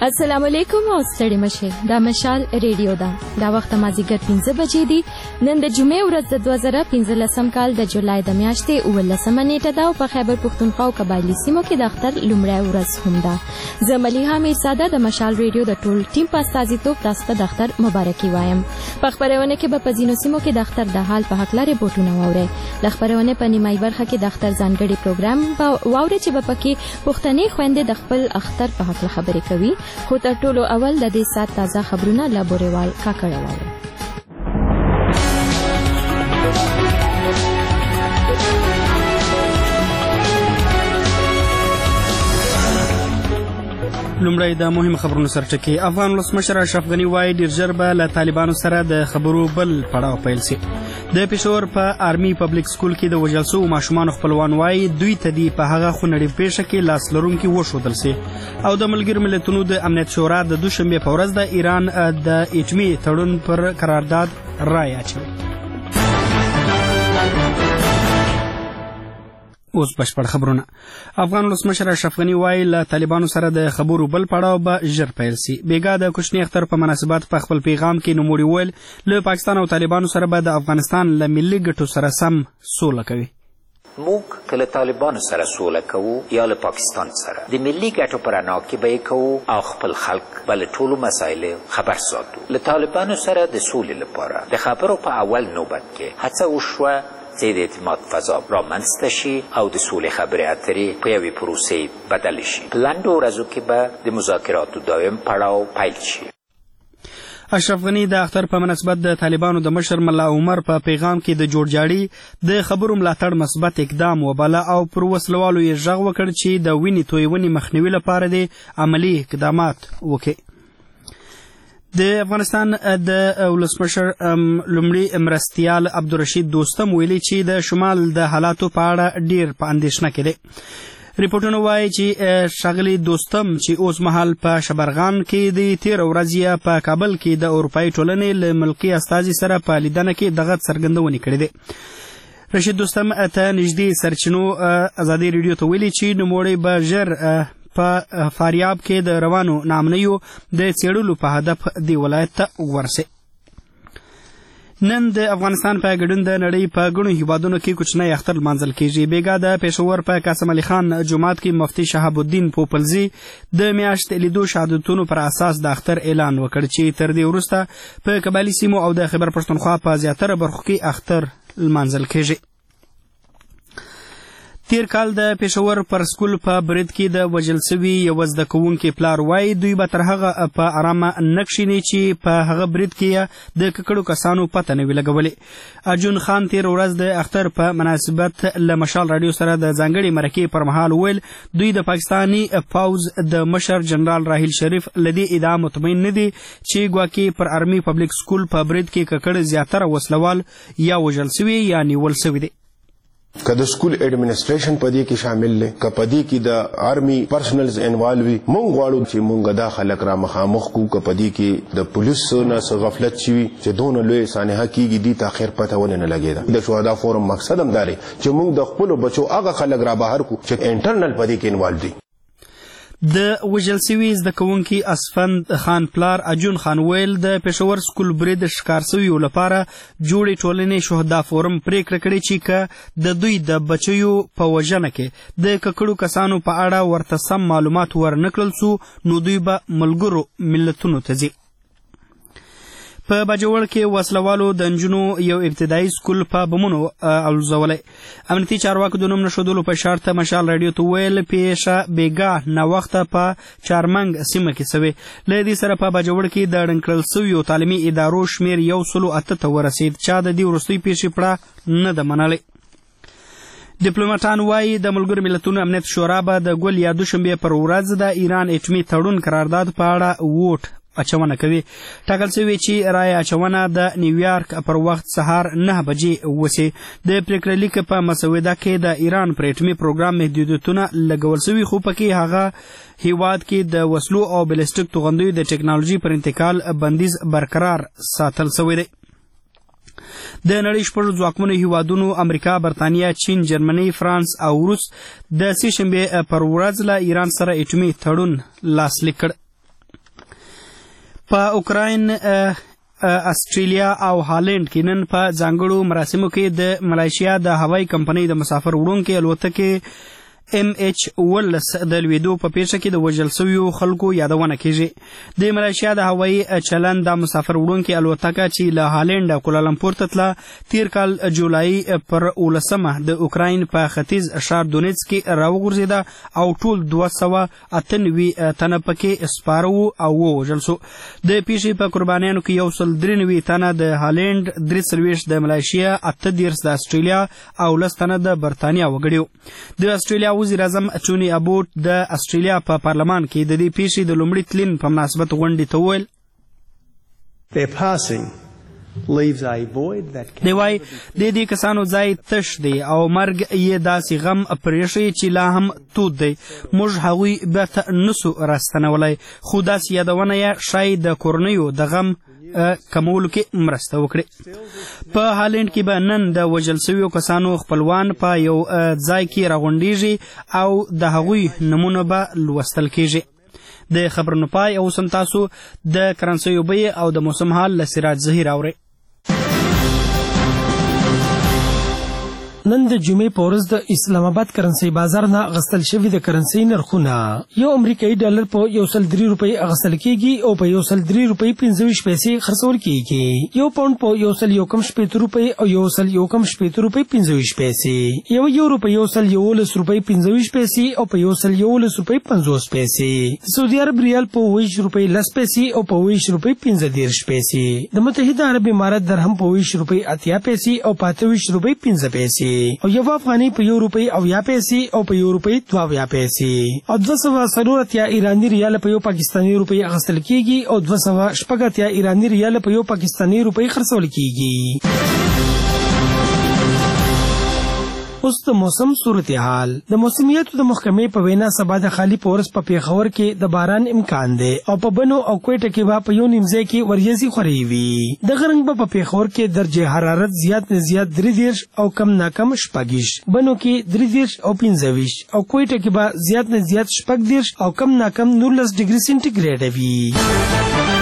السلام علیکم او ستړي مشه دا مشال ریډیو ده. دا وخت مازیګر 15 بجې دي. نن د جمعې ورځ د 2015 کال د جولای د میاشتې 19 نیټه ده او په خیبر پښتونخوا او قبایلی سیمو کې د اختر لومړی ورځ هم ده. زه ملیحه میرزاده د مشال ریډیو د ټول ټیم په استازیتوب تاسو ته د اختر مبارکي وایم. په خبرونه کې به په ځینو سیمو کې د اختر د حال په حق لري بوټونه واوري. د خبرونه په نیمایي برخه کې د اختر ځانګړي پروګرام واوري چې په کې پښتني خويندې د خپل اختر په حق خبرې کوي. خو تر ټولو اول د دې سات تازه خبرونه له بوريوال کاکړه واوري. لومړی د مهم خبرونو سرټکی. افغان ولسمشر اشرف غني وایي ډیر ژر به له طالبانو سره د خبرو بل پړاو پیل شي. د پېښور په آرمي پبلک سکول کې د وژل شوو ماشومانو خپلوان وایي دوی ته دې په هغه خونړۍ پیښه کې لاس لرونکي وښودل شي. او د ملګرو ملتونو د امنیت شورا د دوشنبې په ورځ د ایران د اټومي تړون پر قرارداد رایه اچوي. اوس بشپړ خبرونه. افغان ولسمشر اشرف غني وایي له طالبانو سره د خبرو بل پړاو به ژر پیل شي. بیګا د کوچني اختر په مناسبت په خپل پیغام کې نوموړي ویل له پاکستان او طالبانو سره به د افغانستان له ملي ګټو سره سم سوله کوي. موږ که له طالبانو سره سوله کوو یا له پاکستان سره د ملي ګټو په رڼا کې به یې کوو او خپل خلک به له ټولو مسایلو خبر ساتو. له طالبانو سره د سولې لپاره د خبرو په اول نوبت کې هڅه وشوه چې د اعتماد فضا رامنځته شي او د سولې خبرې اترې په یوې پروسې بدل شي. په لنډو ورځو کې به د مذاکراتو دویم پړاو پیل شي. اشرف غني د اختر په مناسبت د طالبانو د مشر ملا عمر په پیغام کې د جوړجاړي د خبرو ملاتړ مثبت اقدام وباله او پر وسلوالو یې غږ وکړ چې د وینې تویونې مخنیوي لپاره د عملی اقدامات وکړي. د افغانستان د ولسمشر لومړي مرستیال عبدالرشید دوستم ویلي چې د شمال د حالاتو په اړه ډیر په اندېښنه کې دی. ریپورټونه وایي چې ښاغلي دوستم چې اوس مهال په شبرغان کې د تېره ورځ په کابل کې د اروپایي ټولنې له ملکي استازي سره په لیدنه کې دغه څرګندونې کړې دي. رشید دوستم ته نږدې سرچینو ازادي ریډیو ته ویلي چې نوموړی به ژر په فاریاب کې د روانو نامنیو د څېړلو په هدف دی ولایت ته ورسي. نن د افغانستان په ګډون د نړۍ په ګڼو هیوادونو کې کوچنی اختر لمانځل کیږي. بیګا د پېښور په قاسم علي خان جومات کې مفتي شهاب الدین پوپلزي د میاشت لیدو شهادتونو پر اساس د اختر اعلان وکړ چې تر دې وروسته په قبایلی سیمو او د خیبر پښتونخوا په زیاتره برخو کې اختر لمانځل کیږي. تیر کال د پېښور پر سکول په برید کې د وژل شوي یو زده کوونکي پلار وایي دوی به تر هغه په ارامه نه کښېني چې په هغه برید کې د ککړو کسانو پته نه وي لګولې. ارجن خان تیر ورځ د اختر په مناسبت له مشال راډیو سره د ځانګړي مرکې پر مهال ویل دوی د پاکستاني پوځ د مشر جنرال راحیل شریف له دې ادعا مطمئن نه دي چې ګواکې پر آرمي پبلک سکول په برید کې ککړ زیاتره وسلوال یا وژل شوي یا نیول شوي دي. که د سکول ایڈمنسټریشن پدې کې شامل لې که پدې کې د آرمي پرسنلز انوالو وي مونږ غواړو چې مونږ دا خلک را مخامخ کو که پدې کې د پولیسو نه څه غفلت شوي چې دونه لوی سانحه کېږي دي ته اخر پته ونه نه لګېده. د شهدا فورم مقصد هم دا دی چې مونږ د خپلو بچو هغه خلک را بهر کو چې انټرنل پدې کې انوالو دي. د وژل شوي زده کوونکي اسفند خان پلار ارجن خان ویل د پېښور سکول برید ښکار شویو لپاره جوړې ټولنې شهدا فورم پرېکړه کړې چې که د دوی د بچیو په وژنه کې د ککړو کسانو په اړه ورته سم معلومات ورنه کړل سو نو دوی به ملګرو ملتونو ته ځي. په باجوړ کې وسلوالو د نجونو یو ابتدایي سکول په بمونو الوزولی. امنیتي چارواکو د نوم نښودلو په شرط مشال راډیو ته ویل پیښه بیګا ناوخته په چارمنګ سیمه کې شوې. له دې سره په باجوړ کې د ړنګ کړل شویو تعلیمي ادارو شمېر 108 ته ورسېد. چا د دې وروستۍ پیښې پړه نه ده منلې. ډیپلوماټان وایي د ملګرو ملتونو امنیت شورا به د ګل یا دوشنبې پر ورځ د ایران اټومي تړون قرارداد په اړه ووټ اچونه کوي. ټاکل شوي چې رایه اچونه د نیویارک پر وخت سهار 9 بجې وشي. د پریکړه لیک په مسوده کې د ایران پر اټومي پروګرام محدودیتونه لګول شوي خو پکې هغه هیواد کې د وسلو او بلیسټیک توغندیو د ټیکنالوژي پر انتقال بندیز برقرار ساتل شوی دی. د نړۍ شپږ ځواکمنو هیوادونو امریکا، برطانیه، چین، جرمني، فرانس او روس د سې شنبې پر ورځ له ایران سره اټومي تړون لاسلیک کړ. په اوکراین استرالیا او هالند کې نن په ځانګړو مراسمو کې د ملایشیا د هوایي کمپنۍ د مسافر وړونکو الوتکې MH-19 د لویدو په پیښه کې د وژل شویو خلکو یادونه کیږي. د ملایشیا د هوایي چلند د مسافر وړونکو الوتکه چې له هالند او کوالالمپور ته تیر کال جولای پر 19 د اوکراین په ختیځ ښار دونیتس کې راوغورځېده او ټول 298 تنه پکې سپاره وو او ووژل شو. د پیښې په قربانیانو کې 193 تنه د هالند، 43 د ملایشیا، 38 د استرالیا او 10 تنه د برتانیا وګړي. د استرالیا وزیر اعظم ټوني ابوټ د استرالیا په پارلمان کې د دې پیښې د لومړي تلین په مناسبت غونډې ته وویل دی وایي د دې کسانو ځای تش دی او مرګ یې داسې غم پرېښی چې لا هم تود دی. موږ هغوی بیرته نسو راستنولی، خو داسې یادونه یې ښایي د کورنیو د غم کمولو کې مرسته وکړي. په هالند کې به نن د وژل شویو کسانو خپلوان په یو ځای کې راغونډېږي او د هغوی نومونه به لوستل کېږي. د خبرونو پای او سم تاسو د کرنسیو بیې او د موسم حال له سراج ظهیر اورئ. نن د جمعې په ورځ د اسلام آباد کرنسي بازار نه غستل شوي د کرنسي نرخونه یو امریکایي ډالر په 103 روپۍ اغستل کېږي او په 103 روپۍ 25 پیسې خرڅول کېږي. یو پاوند په 101 روپۍ او 101 روپۍ 25 پیسې، یو یورو په 111 روپۍ 25 پیسې او په 111 روپۍ 50 پیسې، سعودي عرب ریال په 20 روپۍ 10 پیسې او په 20 روپۍ 15 پیسې، د متحده عرب امارات درهم په 20 روپۍ 80 پیسې او په 28 روپۍ 15 پیسې، او یو افغاني په 1 روپۍ 80 پیسې او په 1 روپۍ 52 پیسې، او 240 ایرانی ریال په 1 پاکستاني روپۍ اخیستل کېږي او 280 ایرانی ریال په 1 پاکستاني روپۍ خرڅول کېږي. اوس د موسم صورتحال. د موسمیاتو د محکمې په وینا سبا د خالی پورس په پیښور کې د باران امکان دی او په بنو او کوټه کې به په یو نیمځای کې وریځي خوري وي. د غرنګ په پیښور کې درجه حرارت زیات نه زیات 33 او کم نه کم 26، بنو کې 33 او 25 او کوټه کې به زیات نه زیات 14 او کم نه کم 19 ډیګري سنټیګریډ وي.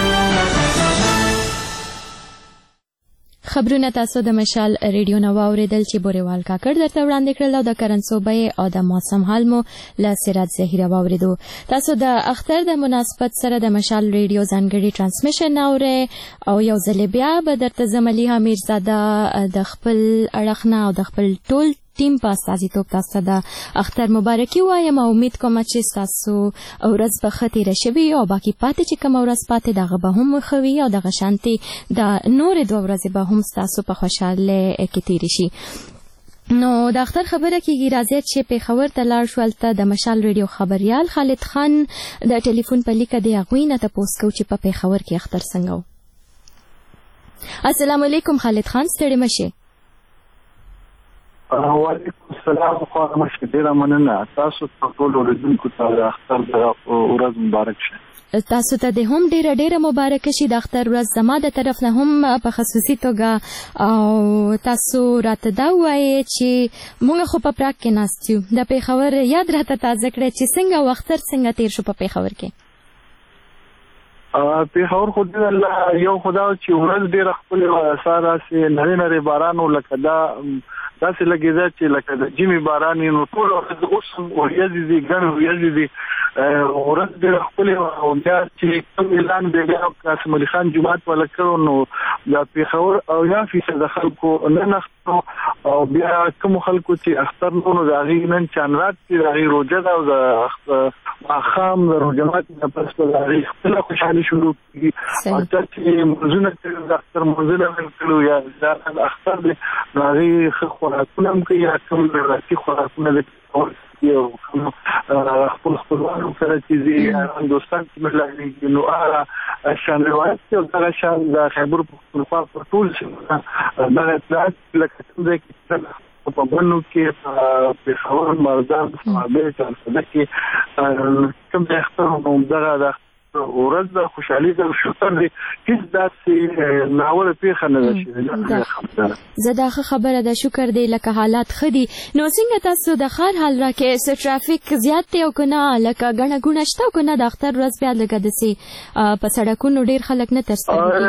خبرونه تاسو د مشال ریډیو نو اوریدل چې بوريوال کاکړ درته وړاندې کړل او د کرنسو بیې او د موسم حال مو له سراج ظهیر اوریدو. تاسو د اختر د مناسبت سره د مشال ریډیو ځانګړي ترانسمیشن اورئ او یو ځل بیا به درته زملی امیرزاده د خپل اړخنه او د خپل ټول ټیم په استازیتوب تاسو د اختر مبارکي وایم. امید کوم چې تاسو ورځ به ښه تېره شوې او باقي پاتې چې کومه ورځ پاتې دغه به هم ښه وي او دغه شانتې د نورې 2 ورځې به هم ستاسو په خوشحالۍ کې تېرې شي. نو د اختر خبره کېږي، راځئ چې پېښور ته لاړ شو. هلته د مشال ریډیو خبریال خالد خان د ټلیفون په لیکه د هغوی نه تپوس کوو چې په پېښور کې اختر څنګه و. السلام علیکم خالد خان، ستړي مه شئ. وعلیکم السلام. خو مشکل ډیره مننه. تاسو ټول اوریدونکو ته د اختر د ورځ مبارک شه. تاسو ته د هم ډیره مبارک شي د اختر ورځ زما د طرف نه هم په خصوصي توګه. او تاسو راته دا وایئ چې موږ خو په پراګ کې ناست یو، د پېښور یاد راته تازه کړئ چې څنګه اختر څنګه تیر شو په پېښور کې. پېښور خو دې یو خدا چې ورځ ډیره ښکلې ساره سي نری باران لکه دا داسې لګېده چې لکه د جیمي باران نو ټول ورځ اوس ورځې دي ګڼ ورځې دي ورځ ډېره ښکلې وه. او بیا چې کوم اعلان دی بیا قاسم علي خان جومات والا کړو نو د پېښور او 90% خلکو نن اختر او بیا کوم خلکو چې اختر نو د هغې نن چاندرات چې د هغې روژه ده او د ماښام د روژه ماتي نه پس به د هغې خپله خوشحالي شروع کېږي. او چا چې مونځونه کړي د اختر مونځونه هم کړو یا دا اختر دی نو هغې ښه خوراکونه هم کوي یا کوم راسي خوراکونه د یو خپل خپلوانو سره چې زی دوستان چې ملاقاتېږي نو هغه شان روایت دی او دغه شان د خیبر پښتونخوا په ټول سیمه دغه اطلاعات لکه کوم ځای کې په بنو کې په پېښور مردان صحابې چارسده کې کوم ځای اختر نو دغه ورځ د خوشحالي د شکر دی هیڅ داسې ناوړه پیښه نه ده شوې. زه دا خبره ده شکر دی لکه حالات ښه دي. نو څنګه تاسو د ښار حال راکې څه ټرافیک زیات دی او که نه لکه ګڼه ګوڼه شته او که نه د اختر ورځ بیا لکه داسې په سړکونو ډېر خلک نه ترسره کېږي؟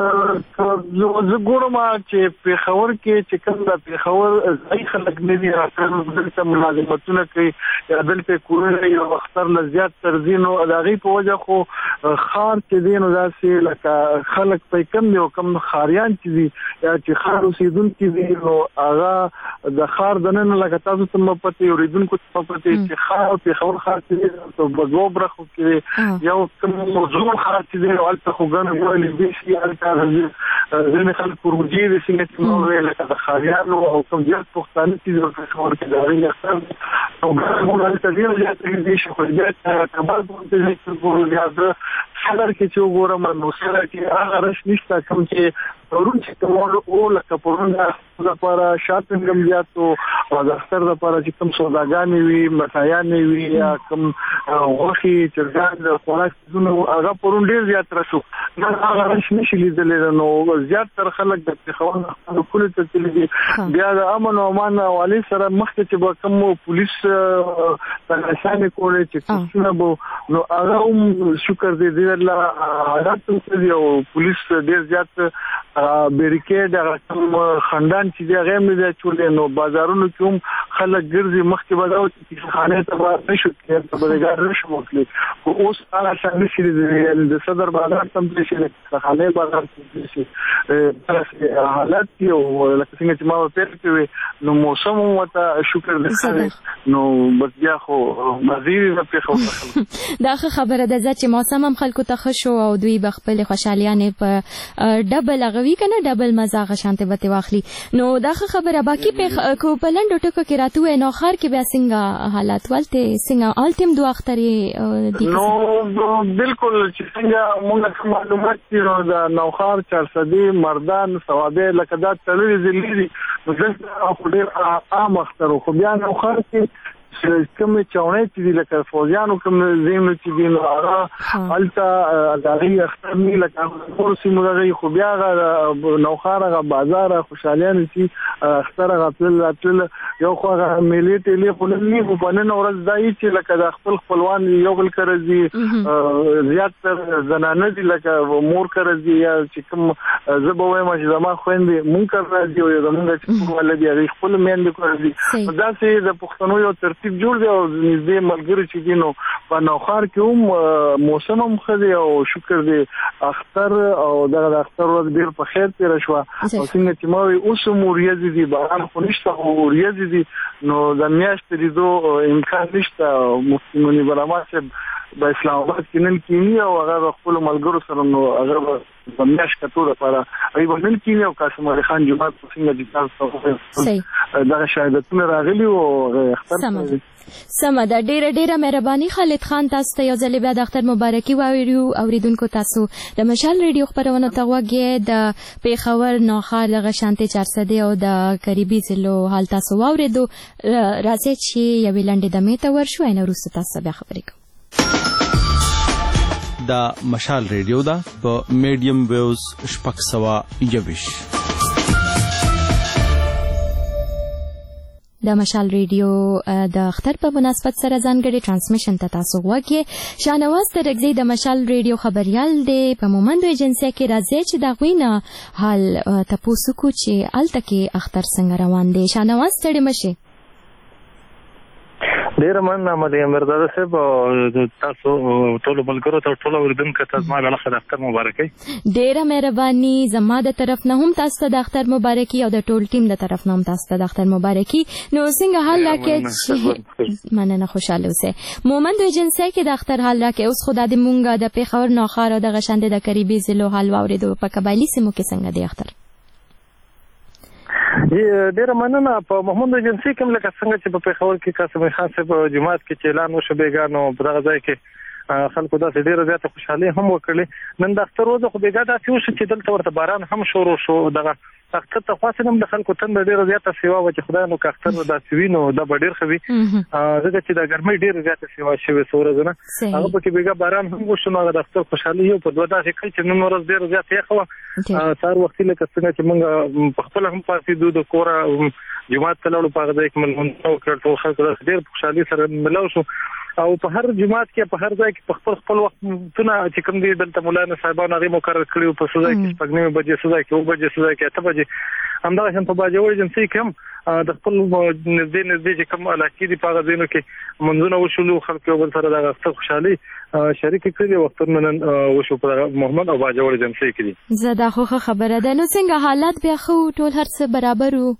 زه ګورم چې پېښور کې چې کوم د پېښور ځایي خلک نه دي دلته ملازمتونه کوي یا دلته کورونه یو اختر نه زیات تر ځي نو د هغې په وجه خو ښار چې دی نو داسې لکه خلک پې کم دي او کم ښاریان چې دي یا چې ښار اوسېدونکي دي نو هغه د ښار دننه لکه تاسو ته مه پتې اورېدونکو ته مه پتې چې ښار پېښور ښار چې دی په دوو برخو کې دی یو کوم زوړ ښار چې دی نو هلته خو ګڼه ګوڼه نږدې شي هلته ځینې خلک پروژې دي څنګه چې نو لکه د ښاریانو او کوم زیات پښتانه چې دي پېښور کې د هغوی اختر او ګڼه ګوڼه هلته ډېره زیاته نږدې شي خو بیا کابل پورته ځي یا د صدر کې چې وګورم نو صدر کې هغه رش نشته کوم چې پرون چې کوم لکه پرون لپاره شاپینګ هم زیات او د اختر لپاره چې کوم سوداګانې وي مټایانې وي یا کوم غوښې چرګان د خوراک څیزونه هغه پرون ډېر زیات رش و نن هغه رش نشي لیدلی نو زیاتره خلک د پېښور پولې ته تللي دي. بیا د امن او امان والي سره مخکې چې به کوم پولیس تلاشانې کولې چې کسونه به نو هغه هم شکر دی حالات هم او پولیس ډېر زیات بیریکیډ هغه کوم خندان چې دی هغه هم نه دی اچولی نو بازارونو کې هم خلک ګرځي مخکې به دا و چې خانې ته به نه شو تللی ته به د ګاډ نه شو وتلی خو اوس هغه شان نه شي د صدر بازار ته هم تللی شي د خانې بازار ته تللی شي داسې حالات دي او لکه څنګه چې ما به پیل کې وي نو موسم هم ورته شکر دی ښه دی نو بس بیا خو مزید نه پېښور دا ښه خبره ده چې موسم هم خلکو ته ښه شو او دوی به خپلې خوشحالیانې په ډبل هغوي که نه ډبل مزه هغه شانتې به ترې واخلي نو دا ښه خبره باقي که په لنډو ټکو کې راته ووایې نو ښار کې بیا څنګه حالات ولته څنګه هلته هم دوه اخترې دي نو بلکل چې څنګه مونږ معلومات دي نو د نوښار چارسدي مردان صوابۍ لکه دا تړلې ضلعې دي نو دلته خو ډېر عام اختر و خو بیا نوښار کې کوم چاونې چې دي لکه فوجیانو کوم ځایونه چې دي نو هغه هلته د هغې اختر نه لکه نورو سیمو د هغې خو بیا هغه نوښار هغه بازار خوشحالیانې چې اختر هغه تلل یو خو هغه میلې ټېلې خو نه وي خو په نن ورځ دا وي چې لکه د خپل خپلوان یو بل کره ځي زیاتر زنانه دي لکه مور کره ځي یا چې کوم زه به وایم چې زما خویندې مونږ کره راځي او زمونږ چې کورواله دي هغې خپلو میندې کره ځي داسې د پښتنو یو ترتیب جوړ دی او نږدې ملګري چې دي نو په نوښار کې هم موسم هم ښه دی او شکر دی اختر او دغه د اختر ورځ ډېر په خیر تېره شوه او څنګه چې ما وایي اوس هم ورېځې دي باران خو نشته خو ورېځې دي نو د میاشتې لیدو امکان نشته مفتي منیب الرحمن صاحب د اسلام آباد کې نن کینی او هغه د خپلو ملګرو سره نو هغه په میاشت کتو لپاره هغوی به نن کینی او قاسم علي خان جومات په څنګه چې تاسو دغه شهادتونه راغلي او اختر سمه ده ډیره مهرباني خالد خان تاسو ته یو ځل بیا د اختر مبارکي واوریو اوریدونکو تاسو د مشال ریډیو خپرونو ته غوږ یې د پېښور نوښار دغه شانتې چارسدې او د قریبي ضلعو حال تاسو واورېدو راځئ چې یوې لنډې دمې ته ورشو اینه وروسته تاسو بیا خبرې کوو دا مشال ریډیو ده په میډیم ویوز 621 د مشال ریډیو د اختر په مناسبت سره ځانګړي ترانسمیشن ته تاسو غوږ یې شاهنواز ترکزی د مشال ریډیو خبریال دی په مومندو ایجنسۍ کې راځي چې د هغوی نه حال تپوس وکړو چې هلته کې اختر څنګه روان دی. شاهنواز ستړې مه شئ. ډېره مننه مدیر مرداده صاحب تاسو ټولو ملګرو ته ټولو اورېدونکو ته زما بلخه د اختر مبارکۍ. ډېره مهرباني زما د طرف نه هم تاسو ته د اختر مبارکي او د ټول ټیم د طرف نه هم تاسو ته د اختر مبارکي. نو څنګه حال راکړئ چې مننه خوشحاله اوسئ. مومندو ایجنسۍ کې د اختر حال راکړئ. اوس خو دا د مونږ د پېښور نوښار او دغه شانتې د قریبي ضلعو حال واورېدو په قبایلي سیمو کې څنګه دی اختر؟ ډېره مننه. په محمود ایجنسۍ کې لکه څنګه چې په پېښور کې قاسم خان صاحب جومات کې چې اعلان وشو بیګانو په دغه ځای کې خلکو داسې ډېره زیاته خوشحالي هم وکړلې. نن د اختر ورځ خو بېګا داسې وشو چې دلته ورته باران هم شروع شو. دغه اختر ته خاصه هم د خلکو تنده ډېره زیاته سیوا وه چې خدای نو که اختر داسې وي نو دا به ډېر ښه وي، ځکه چې د ګرمۍ ډېره زیاته سیوا شوې څو ورځې نه. هغه پکې بېګا باران هم وشو، نو هغه د اختر خوشحالي یو په دوه داسې کړي چې نن ورځ ډېره زیاته یخه وه. سهار وختي لکه څنګه چې موږ پخپله هم پاڅېدو، د کوره جومات ته لاړو، په هغه ځای کې ملمنځونه وکړل، ټول خلکو داسې ډېر په خوشحالي سره ملاو شو. او په هر جماعت کې په هر ځای کې خپل وختونه چې کوم دي دلته مولانا صاحبانو هغې مقرر کړي وو، په څه ځای کې 6:30 بجې، څه ځای کې 9 بجې، څه ځای کې 8 بجې. همدغسې په باجوړ ایجنسۍ کې هم د خپل نږدې چې کوم علاقې دي په هغه ځایونو کې منځونه وشولو، خلک یو بل سره دغه اختر خوشحالي شریکې کړي. وختونه نن وشو په محمد او باجوړ ایجنسۍ کې دي. زه دا خو ښه خبره ده. نو څنګه حالات بیا ښه ټول هر څه برابر وو؟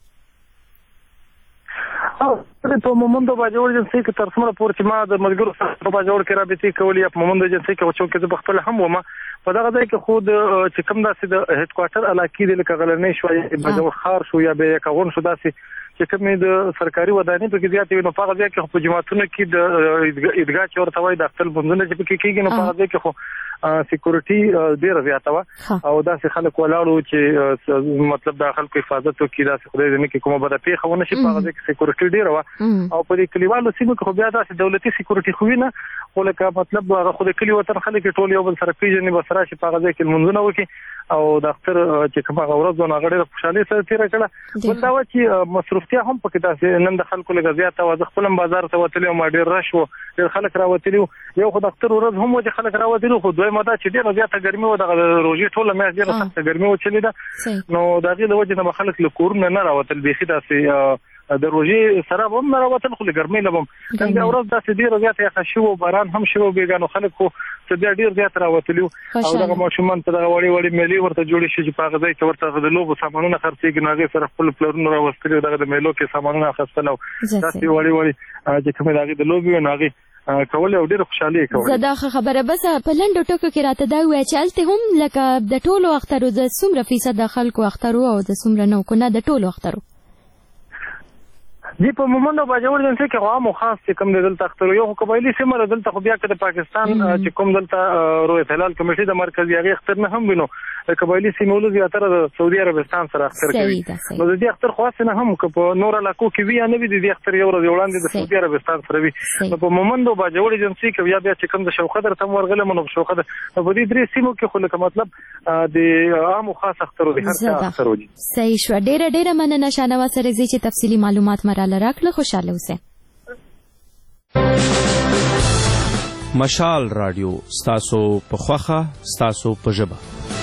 په مومند او باجوړ ایجنسۍ کې تر څومره پورې چې ما د ملګرو سره په باجوړ کې رابطې کولې، یا په مومند ایجنسۍ کې چونکې زه پخپله هم وم په دغه ځای کې، خو چې کوم داسې د هیډ کوارټر علاقې دي لکه غلرنۍ شوه، یا باجوړ ښار شو، یا بیا یکاغون شو، داسې چې کومې د سرکاري ودانۍ پکې زیاتې وي، نو په هغه ځای کې خو په جوماتونو کې د عیدګاه چې ورته وایي د اختر لمونځونه چې پکې کېږي، نو په هغه ځای کې خو سیکورټي ډېره زیاته وه، او داسې خلک ولاړو چې مطلب د خلکو حفاظت وکړي، داسې خدای دې نه کړي کومه بده پېښه ونه شي. په هغه ځای کې سیکورټي ډېره وه، او په دې کلیوالو سیمو کې خو بیا داسې دولتي سیکورټي خو وي نه، خو لکه مطلب هغه خو د کلي وطن خلک ټول یو بل سره پېژني، بس راشي په هغه ځای کې لمونځونه وکړي، او د اختر چې کوم هغه ورځ وه هغه ډېره خوشحالۍ سره تېره کړه. بل دا وه چې مصروفتیا هم پکې داسې نن د خلکو لږه زیاته وه. زه خپل هم بازار ته وتلی وم، ډېر رش و، ډېر خلک راوتلي وو. یو خو د اختر ورځ هم و چې خلک راوتلي وو، خو دویمه دا چې ډېره زیاته ګرمي وه، دغه روژې ټوله میاشت ډېره سخته ګرمي وچلې ده، نو د هغې له وجې نه به خلک له کورونه نه راوتل، بیخي داسې د روژې سره به هم نه راوتل، خو له ګرمۍ نه به هم. نن بیا ورځ داسې ډېره زیاته یخه شوې وه، باران هم شوی و بېګا، نو خلک خو څه بیا ډېر زیات راوتلي وو. او دغه ماشومان په دغه وړې مېلې ورته جوړې شي چې په هغه ځای کې ورته د لوبو سامانونه خرڅېږي، نو هغې سره خپل پلرونه راوستلي وو، دغه د مېلو کې سامانونه اخیستل، او داسې وړې چې کومې د هغې د لوبې وې نو هغې کولې، او ډېره خوشحالي یې کوله. زه دا ښه خبره. بس په لنډو ټکو کې راته دا ووایه چې هلته هم لکه د ټولو اخترو د څومره فیصده خلکو اخترو او د څومره نه که نه د ټولو اخترو؟ دې په مومند او باجوړ ایجنسۍ کې خو عام او خاص چې کوم دی دلته اختر یو خو قبایلي سیمه ده، دلته خو بیا که د پاکستان چې کوم دلته رویت هلال کمیټې د مرکزي هغې اختر نه هم وي، نو د قبایلي سیمو له زیاتره د سعودي عربستان سره اختر کوي. نو د دې اختر خو هسې نه هم که په نور علاقو کې وي یا نه وي، د دې اختر یو ورځ وړاندې د سعودي عربستان سره وي. نو په مومند او باجوړ ایجنسۍ کې بیا چې کوم د شوقدر ته هم ورغلم، نو په شوقدر نو په دې درې سیمو کې خو لکه مطلب د عام او خاص اخترو دي، هر چا اخترو دي. صحیح شوه. ډېره مننه شاهنواز سرکزي چې تفصیلي معلومات مراله راکړه. خوشحاله اوسئ. مشال رادیو ستاسو په خوښه، ستاسو په ژبه.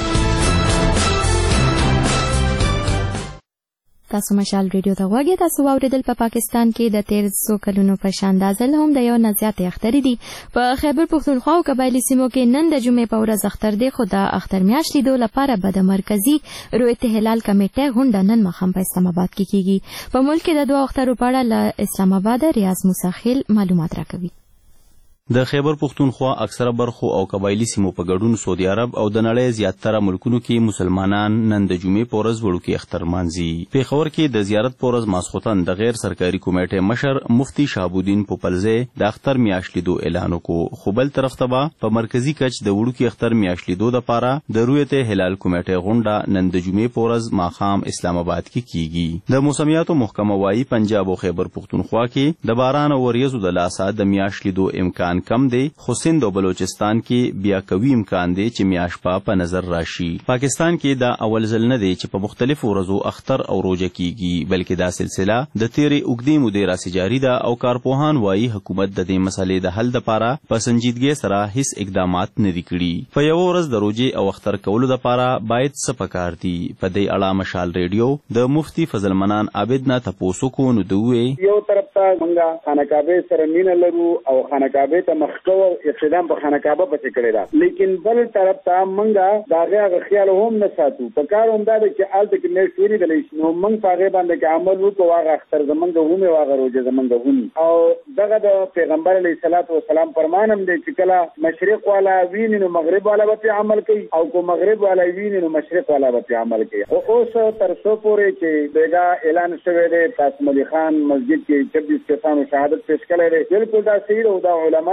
تاسو مشال ریډیو ته غوږی. تاسو واوریدل په پاکستان کې د 1300 کلونو په شان د ځل هم د یو نه زیاتې اخترې دي. په خیبر پښتونخوا او قبایلي سیمو کې نن د جمعې په ورځ اختر دی، خو د اختر میاشت لیدو لپاره به د مرکزي رویت هلال کمیټې غونډه نن ماښام په اسلام آباد کې کیږي. په ملک کې د دوه اخترو په اړه له اسلام آباد ریاض موسی خیل معلومات راکوي. د خیبر پښتونخوا اکثره برخو او قبایلی سیمو په ګډون سعودي عرب او د نړۍ زیاتره ملکونو کې مسلمانان نن د جمعې په ورځ وړوکی اختر مانځي. پیښور کې د زیارت په ورځ ماسخوتن د غیر سرکاري کمیټې مشر مفتی شهابالدین پوپلزی د اختر میاشت لیدو اعلان وکړ، خو بل طرف ته په مرکزي کچ د وړوکی اختر میاشت لیدو لپاره د رویت هلال کمیټې غونډه نن د جمعې په ورځ ماښام اسلام آباد کې کیږي. د موسمیاتو محکمه وايي پنجاب او خیبر پښتونخوا کې د باران او وریځو د لاسه د میاشت لیدو امکان کم دی، خو سند او بلوچستان کې بیا قوي امکان دی چې میاشت په نظر راشي. پاکستان کې دا اول ځل نه دی چې په مختلفو ورځو اختر او روژه کیږي، بلکې دا سلسله د تیرې اوږدې مودې راڅخه جاري ده او کارپوهان وايي حکومت د دې مسلې د حل لپاره په سنجیدګۍ سره هیڅ اقدامات نه دي کړي. په یو ورځ د روژې او اختر کولو لپاره باید څه پکار دي؟ په دې اړه مشال ریډیو د مفتی فضل منان عابد نه تپوسو کو نو دوی یو طرف ته مونږه خانقاه سره مینه لرو او خانقاه ته مخکو اقتدام په خانقاه پسې کړی دا، لیکن بل طرف ته مونږه دا هغه خیال هم نه ساتو. په کار هم دا چې آلته کې نه شوري دلی نو مونږ په هغه باندې کې عمل وکړو، هغه اختر زمونږ همه هغه روزه زمونږ هم او دغه د پیغمبر علیه الصلاۃ والسلام فرمان هم دی چې کله مشرق والا ویني نو مغرب والا به عمل کوي او کو مغرب والا ویني نو مشرق والا به عمل کوي. او اوس تر څو پورې چې دغه اعلان شوی دی قاسم علي خان مسجد کې 26 کسانو شهادت پیش کړی دی، بالکل دا صحیح او دا علما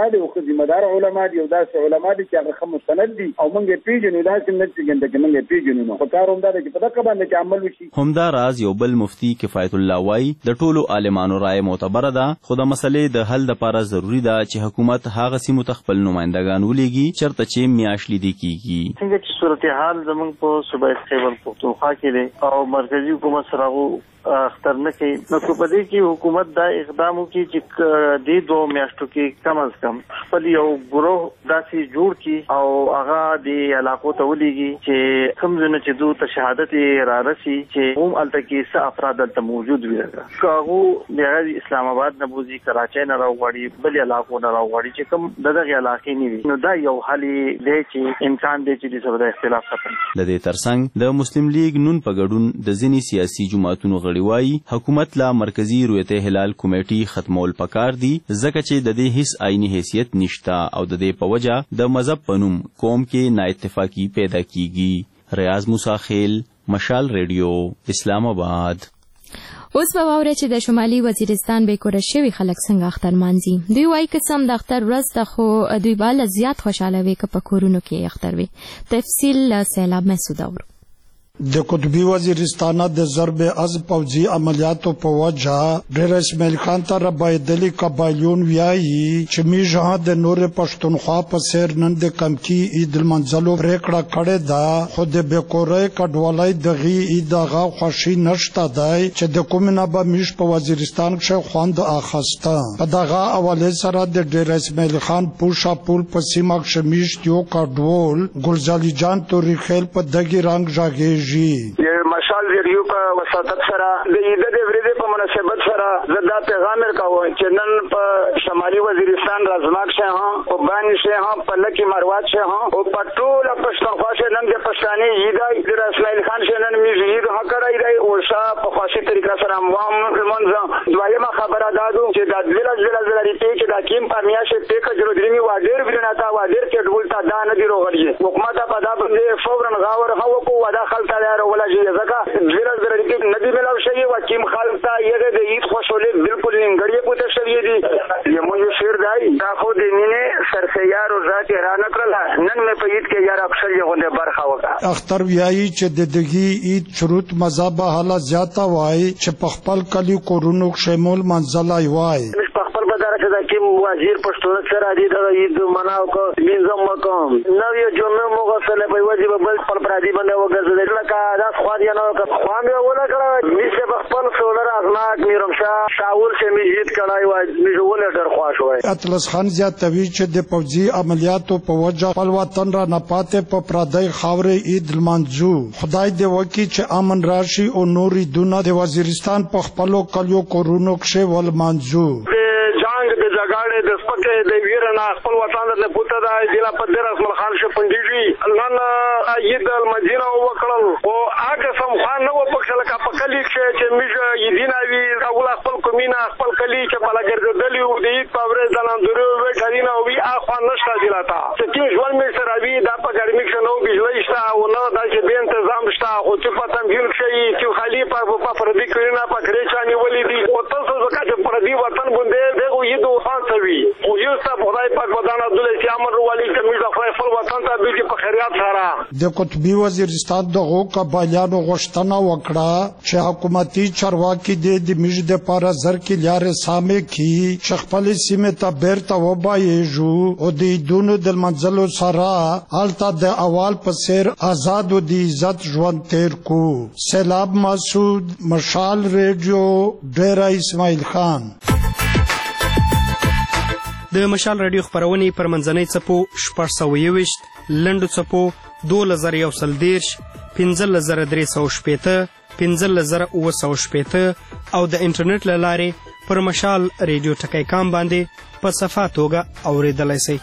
علماء دي او ذمہ دار علماء دي او داسې علماء دي چې هغه مستند دي او موږ پیژنو دا چې نه څنګه چې موږ پیژنو نو کار هم دا چې په دغه باندې چې عمل وشي. همدا راز یو بل مفتی کفایت الله وای د ټولو عالمانو رائے معتبره ده، خو د مسلې د حل لپاره ضروری ده چې حکومت هغه سیمو ته خپل نمائندگان ولېږي چرته چې میاشت لیدي کیږي. څنګه چې صورتحال زموږ په صوبه خیبر پختونخوا کې دی او مرکزی حکومت سره اختر نه کوي، نو په دې کې حکومت دا اقدام وکړي چې د 2 میاشتو کې کم از کم خپل یو ګروه داسې جوړ کړي او هغه د علاقو ته ولېږي چې کوم ځای چې دوی ته شهادت را رسي چې هم هلته کې څه افراد دلته موجود وي. که هغه د اسلام آباد نه بوځي، کراچۍ نه راوغواړي، بل علاقو نه راوغواړي چې کوم د دغې علاقې نه وي، نو دا یو حل دی چې امکان دی چې د سره د اختلاف ختم. د دې ترڅنګ د مسلم لیگ نون په ګډون د ځینې سیاسي جماعتونو وایي حکومت لا مرکزی رویته هلال کمیټي ختمول پکار دي ځکه چې د دې هیڅ آئینی حیثیت نشته او د دې په وجه د مذهب په نوم قوم کې نااتفاقی پیدا کیږي. ریاض موسی خیل، مشال ریډیو، اسلام آباد. اوس به واوره چې د شمالي وزیرستان به کور شوی خلک څنګه اختر مانځي. دوی وایي که سم د اختر ورځ ته خو دوی به زیات خوشاله وي که په کورونو کې اختر وي. تفصیل سیلاب مسعود اور. د قطبی وزیرستان د ضرب از پوځي عملیاتو په وجه ډېر اسماعیل خان ته ربایدلی قبایلون ویایي چې میژه د نور پښتونخوا په سیر نن د کمکی عید المنزلو پریکړه کړې ده، خو د بیکورې کډوالۍ دغه عید هغه خوشي نشته دی چې د کومنه به میش په وزیرستان کې خوند اخسته. په دغه حواله سره د ډېر اسماعیل خان پوشا پول په سیمه کې میش یو کډوال ګلزالي جان توري خیل په دغه رنگ ژاګي مشال ریډیو په وساتت سره د عید د ورځې په مناسبت سره زدا پیغام ورکاوه چې نن په شمالي وزیرستان رازماک شه ها او باندې شه ها په لکی مروات شه ها او په ټول پښتونخوا شه نن د پښتاني عید د اسماعیل خان شه نن میږي عید هکړای دی او شاه په خاصه طریقه سره موام منځ دویمه خبره دادو چې د ځل ریټی چې د کیم په میاشه ټیک جوړ درمي واډر ورناتا واډر کې ډول تا دا نه دی روغلی حکومت په دا باندې فورن غاور هو کو ودا خلک ولا جی زکه زیرا ریټی ندی ملاو شي و کیم خالص یغه د عید خوشاله بالکل نیمګړی پوته شوی دی یمو شیر دی دا خو د مینه سرسیار او ذات رانه کړل نن مې په عید کې یار اکثر یو غونډه برخه وکړه. اختر ویایي چې د دغه عید شروط مذهب حاله زیاته وای چې په خپل کلی کورونو شمول منځلای وای کیم وزیر پښتون سره دي د عید مناو کو بینځم کوم نو یو جمعه مغسله په واجب بل پر پرادي باندې وګرځول لکه دا خو دی نو خو مې ولا کړه میشه په خپل سولر ازماک میرمشا شاول شه میجید کړای وای میجه ول ډر خواش وای. اطلس خان زیاتوي چې د پوځي عملیاتو په وجه خپل وطن را نه پاتې په پردای خاورې عید المنځو خدای دې وکړي چې امن راشي او نوري دونه د وزیرستان په خپلو کلیو کورونو کې ول منځو جګړه د سپکه د ویرنا خپل وطن د پوته د ضلع په ډیر اسمل خان شپندېږي نن عید المدینه وکړل او هغه سم خان نو پکښه لکه په کلی چې میجه یدینا وی اول خپل کومینا خپل کلی چې په لګردلې او د عید په ورځ د لاندورو وکړینا او وی اخوان نشته دلاته چې تیم ژوند مې سره وی دا په ګرمي کې نو بجلی شته او نو د چې به تنظیم شته او چې په تنظیم شي چې خالی په فردي کړینا په کریچانی ولې دي او تاسو ځکه چې پردي وطن باندې دغه عید سوي او یو څه خدای پاک ودان عبدالله سیامر روالي چې موږ خپل خپل وطن ته به په خیرات سره د قطبی وزیرستان دغه قبایلانو غوښتنه وکړه چې حکومتي چارواکي د میژ د پاره زر کې لارې سامې کی چې خپل سیمه ته بیرته وبایږو او د دونو د منځلو سره حالت د اول په سیر آزاد او د عزت ژوند تیر کو. سیلاب مسعود، مشال ریډیو، ډیرا اسماعیل خان. د مشال رادیو خبرونه پر منځنۍ څپو 621 لنډو څپو 2110 15315 15915 او د انټرنیټ له لارې پر مشال ریډیو ټکی کام باندې په صفه توګه اوریدلای شئ.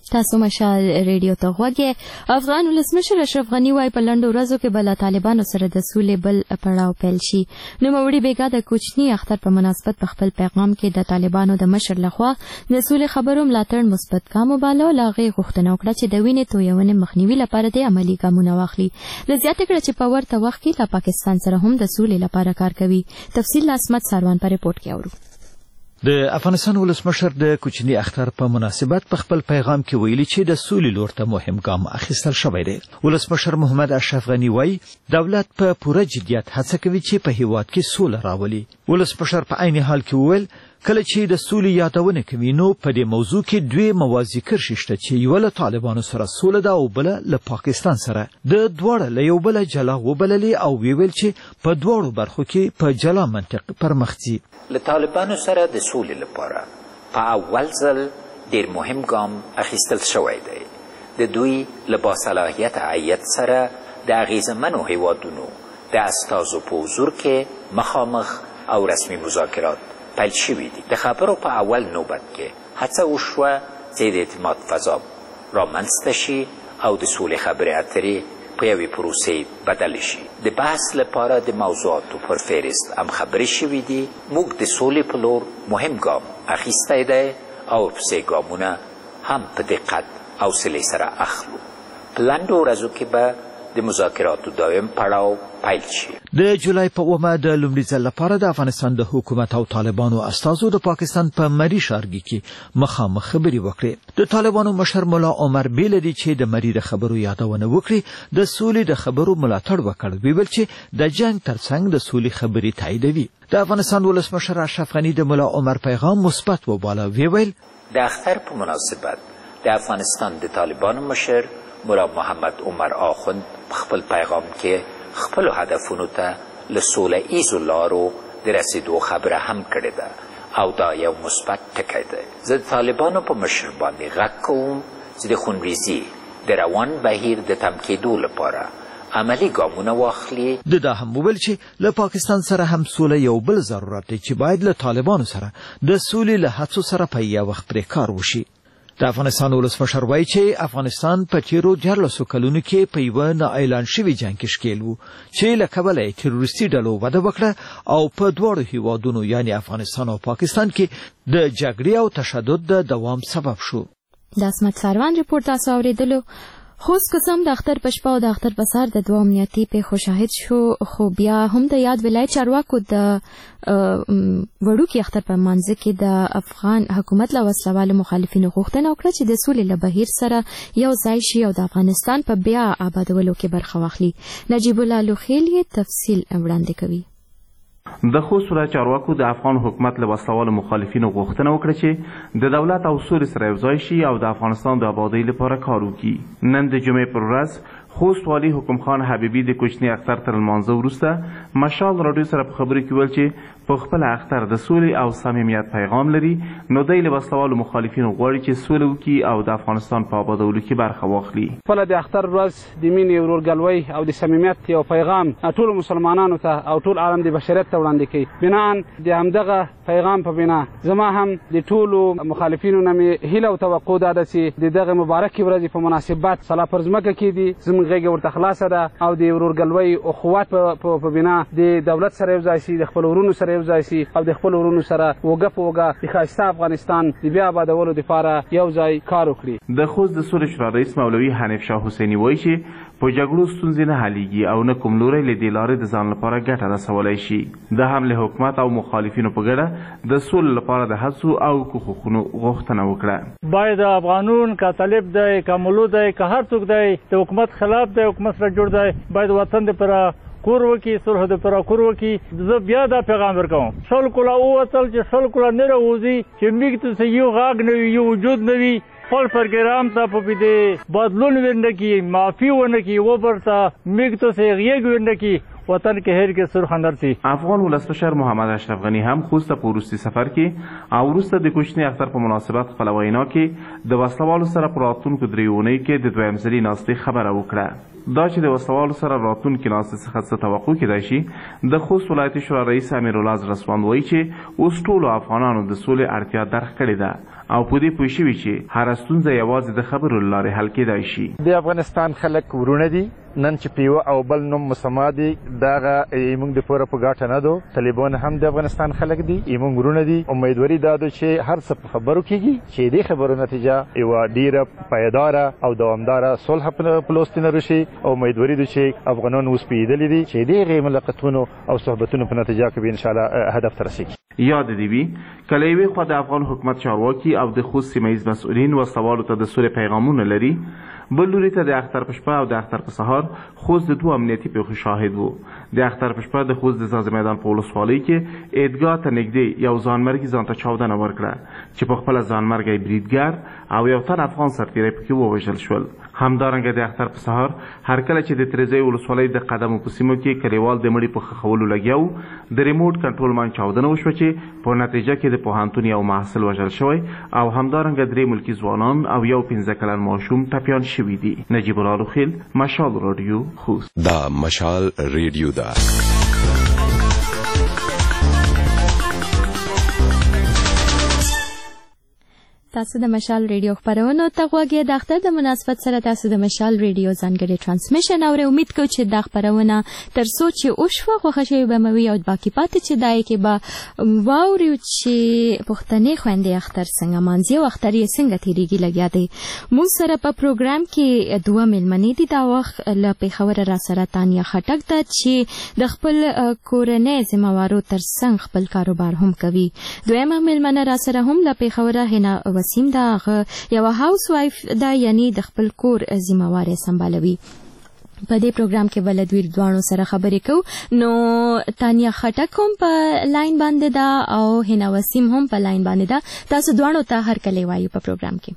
تاسو مشال ریډیو ته غوږی. افغان ولسمشر اشرف غنی وايي په لنډو ورځو کې به له طالبانو سره د سولې بل پړاو پیل شي. نوموړي بیګا د کوچني اختر په مناسبت په خپل پیغام کې د طالبانو د مشر لخوا د سولې خبرو ملاتړ مثبت ګام وباله او له هغې غوښتنه وکړه چې د وینې تویونې مخنیوي لپاره د عملي ګامونه واخلي. د زیاته کړه چې په ورته وخت کې له پاکستان سره هم د سولې لپاره کار کوي. تفصیل عصمت ساروان په ریپورت کې اورو. د افغانستان ولسمشر د کوچني اختر په مناسبت په خپل پیغام کې ویلي چې د سولې لور ته مهم ګام اخیستل شوی دی. ولسمشر محمد اشرف غنی وایي دولت په پوره جدیت هڅه کوي چې په هیواد کې سوله راولي. ولسمشر په عین حال کې وویل کله چې د سولې یادونه کوي نو په دې موضوع کې دوی موازی کرښې شته چې یو له طالبانو سره سوله ده او بل له پاکستان سره. د دواړه له یو بل جلا وبللې او ویل چې په دواړو برخو کې په جلا منطق پرمخ ځي. له طالبانو سره د سولې لپاره په اول ځل ډیر مهم ګام اخیستل شوی دی. د دوی له باصلاحیته هیئت سره د اغیزمنو هیوادونو د استازو په حضور کې مخامخ او رسمي مذاکرات پیل شوي دي. د خبرو په اول نوبت کې هڅه وشوه چې د اعتماد فضا رامنځته شي او د سولې خبرې اترې په یوې پروسې بدل شي. د بحث لپاره د موضوعاتو پر فهرست هم خبرې شوي دي. موږ د سولې په لور مهم ګام اخیستی دی او پسې ګامونه هم په دقت او حوصلې سره اخلو. په لنډو ورځو کې به د مذاکراتو دویم پړاو پیل شي. د جولای په 9 د لومړي ځل لپاره د افغانستان د حکومت او طالبانو استازو د پاکستان په مری ښارګي کې مخامخ خبرې وکړې. د طالبانو مشر ملا عمر بیل دی چې د مری د خبرو یادونه وکړي د سولې د خبرو ملاتړ وکړ. ویل چې د جنگ ترڅنګ د سولې خبرې تاییدوي. د افغانستان ولسمشر اشرف غنی د ملا عمر پیغام مثبت وباله. ویل د اختر په مناسبت د افغانستان د طالبانو مشر ملا محمد عمر آخوند په خپل پیغام کې خپل هدفونو ته له سوله ایزو لارو د رسیدو خبره هم کړې ده او دا یو مثبت ټکی دی. زه د طالبانو په مشر باندې غږ کوم چې د خونریزي د روان بهیر د تم کېدو لپاره عملي ګامونه واخلي. دا هم وویل چې له پاکستان سره هم سوله یو بل ضرورت دی چې باید له طالبانو سره د سولې له هڅو سره په یو وخت پرې کار وشي. د افغانستان ولسمشر وایي چې افغانستان په تیرو 14 کلونو کې په یوه نه اعلان شوي جنګ کې ښکېل و چې له کبله یې تروریستي ډلو وده وکړه او په دواړو هیوادونو یعنی افغانستان او پاکستان کې د جګړې او تشدد د دوام سبب شو. د عصمت ساروان ریپورت تاسو اوریدلو. خوست قسم د اختر په شپه او د اختر په سهار د دوه امنیتي پیښو شاهد شو، خو بیا هم د یاد ولایت چارواکو د وړوکي اختر په منځ کې د افغان حکومت له وسلوالو مخالفینو غوښتنه وکړه چې د سولې له بهیر سره یو ځای شي او د افغانستان په بیا آبادولو کې برخه واخلي. نجیب الله لوخیل یې تفصیل وړاندې کوي. د خوست ولایت چارواکو د افغان حکومت له وسلوالو مخالفینو غوښتنه وکړه چې د دولت او سولې سره یوځای شي او د افغانستان د آبادۍ لپاره کار وکړي. نن د جمعې پر ورځ خوست والي حکم خان حبیبي د کوچني اختر تر لمانځه وروسته مشال راډیو سره په خبرو کې ویل چې په خپل اختر د سولې او صمیمیت پیغام لري، نو دی له وسلوالو مخالفینو غواړي چې سوله وکړي او د افغانستان په آبادولو کې برخه واخلي. خپله د اختر ورځ د مینې، ورورګلوۍ او د صمیمیت یو پیغام ټولو مسلمانانو ته او ټول عالم د بشریت ته وړاندې کوي. بناً د همدغه پیغام په بنا زما هم د ټولو مخالفینو نه مې هیله او توقع دا ده چې د دغه مبارکې ورځې په مناسبت سلا پر ځمکه کېږدي، زموږ غېږه ورته خلاصه ده او د ورورګلوۍ اخوت په بنا د دولت سره یو ځای شي، د خپلو ورونو سره یو ځای شي او د خپلو ورونو سره اوږه په اوږه د ښایسته افغانستان د بیا آبادولو دپاره یو ځای کار وکړي. د خوست د سولې شورا رئیس مولوي حنیف شاه حسیني وایي چې په جګړو ستونزې نه حلیږي او نه کوم لوری له دې لارې د ځان لپاره ګټه رسولی شي. د هم له حکومت او مخالفینو په ګډه د سولې لپاره د هڅو او کوښښونو غوښتنه وکړه. باید افغانون که طالب دی که ملو دی که هر څوک دی د حکومت خلاف دی، حکومت سره جوړ دی، باید وطن دپاره کور وکړي، صلح دپاره کور وکړي. زه بیا دا پیغام ورکوم شل کله ووتل چې شل کله نه راوځي چې موږ ته یو غږ نه وي، یو وجود نه وي، خپل پروګرام ته په دې بدلون ونه کړي، معافي ونه کړي، وبرته موږ ته غېږ ونه کړي، وطن کې هر کې سرخ اندر سي. افغان ولسمشر محمد اشرف غنی هم خوست په وروستي سفر کې او وروسته د کوچني اختر په مناسبت خپل وینا کې د وسلوالو سره په راتلونکو درې اونۍ کې د دویم ځلي ناستې خبره وکړه. دا چې د وسلوالو سره راتلونکي ناستې څخه څه توقع کېدای شي، د خوست ولایتي شورا رئیس امیرالله زړسوند وایي چې اوس ټولو افغانانو د سولې اړتیا درک کړې ده او په دې پوه شوي چې هره ستونزه یوازې د خبرو له لارې حل کېدای شي. د افغانستان خلک ورونه دي، نن چې په یوه او بل نوم مسما دي دغه موږ د پوره په ګاټه نه دو. طالبان هم د افغانستان خلک دي، موږ ورونه دي. امیدواري دا ده چې هر څه په خبرو کېږي چې دې خبرو نتیجه یوه ډېره پایداره او دوامداره صلح په لوستې نه راشي. او امیدواري ده چې افغانان اوس پوهېدلي دي چې د هغې ملاقاتونو او صحبتونو په نتیجه کې به انشاءالله هدف ته رسېږي. یاد دې وي که له یوې خوا د افغان حکومت چارواکي او د خوست سیمه ییز مسؤلین وسلوالو ته د سولې پیغامونه لري، بل لوري ته د اختر په شپه او د اختر په سهار خوست د دوه امنیتي پیښو شاهد و. د اختر په شپه د خوست د ځاځي میدان په ولسوالۍ کې عیدګاه ته نږدې یو ځانمرګي ځان ته چاودنه ورکړه چې په خپله ځانمرګی بریدګر او یو تن افغان سرتیری پکې ووژل شول. همدارنګه د اختر په سهار هر کله چې د تریزۍ ولسوالۍ د قدمو په سیمو کې کلیوال د مړي په ښخولو لګیا وو، د ریموټ کنټرول مان چاودنه وشوه چې په نتیجه کې د پوهنتون یو محصل وژل شوی او همدارنګه 3 ملکي ځوانان او یو 15 کلن ماشوم ټپیان شوي دي. نجیب الله لوخیل، مشال رادیو، خوست. دا مشال ریډیو ده. تاسو د مشال ریډیو خبرونو ته غوږی د اختر د مناسبت سره تاسو د مشال ریډیو ځانګړي ترانسمیشن او امید کوم چې د خبرونه تر څو چې اوښه خوښ شوي به موي او باقي پاتې چې دای کې به واوري چې پښتنې خويندې اختر څنګه مانځي او اختر یې څنګه تیریږي لګیا دی. موږ سره په پروګرام کې دوه مېلمنې دي. دا وخت له پیښور را سره تانیا خټک ده چې د خپل کورنۍ ذمہوارو ترڅنګ خپل کاروبار هم کوي. دویمه مېلمنه را سره هم له پیښور هنا وسیم دا یو هاوس وایف دا یعنی د خپل کور ذمہوار سمبالوي. په دې پروګرام کې ولدویر دوانو سره خبرې کوو. نو تانیا خټک هم په لاین باندې دا او هنا وسیم هم په لاین باندې دا. تاسو دوانو ته هر کله وایو په پروګرام کې.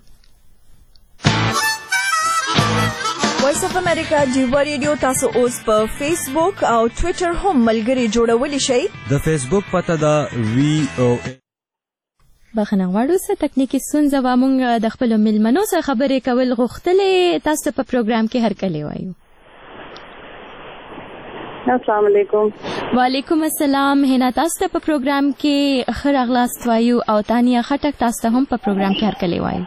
وایس اف امریکا جیوا ریډیو تاسو اوس په فیسبوک او ټوئیټر هم ملګری جوړولی شئ. د فیسبوک پته دا VOA بخنه غواړو څه تکنیکی ستونزه و مونږ د خپل مېلمنو سره خبرې کول غوښتلې. تاسو په پروګرام کې هر کله وایو. السلام علیکم. وعلیکم السلام. هنا تاسو په پروګرام کې خیر اغلاست وایو او تانیا خټک تاسو هم په پروګرام کې هر کله وایو.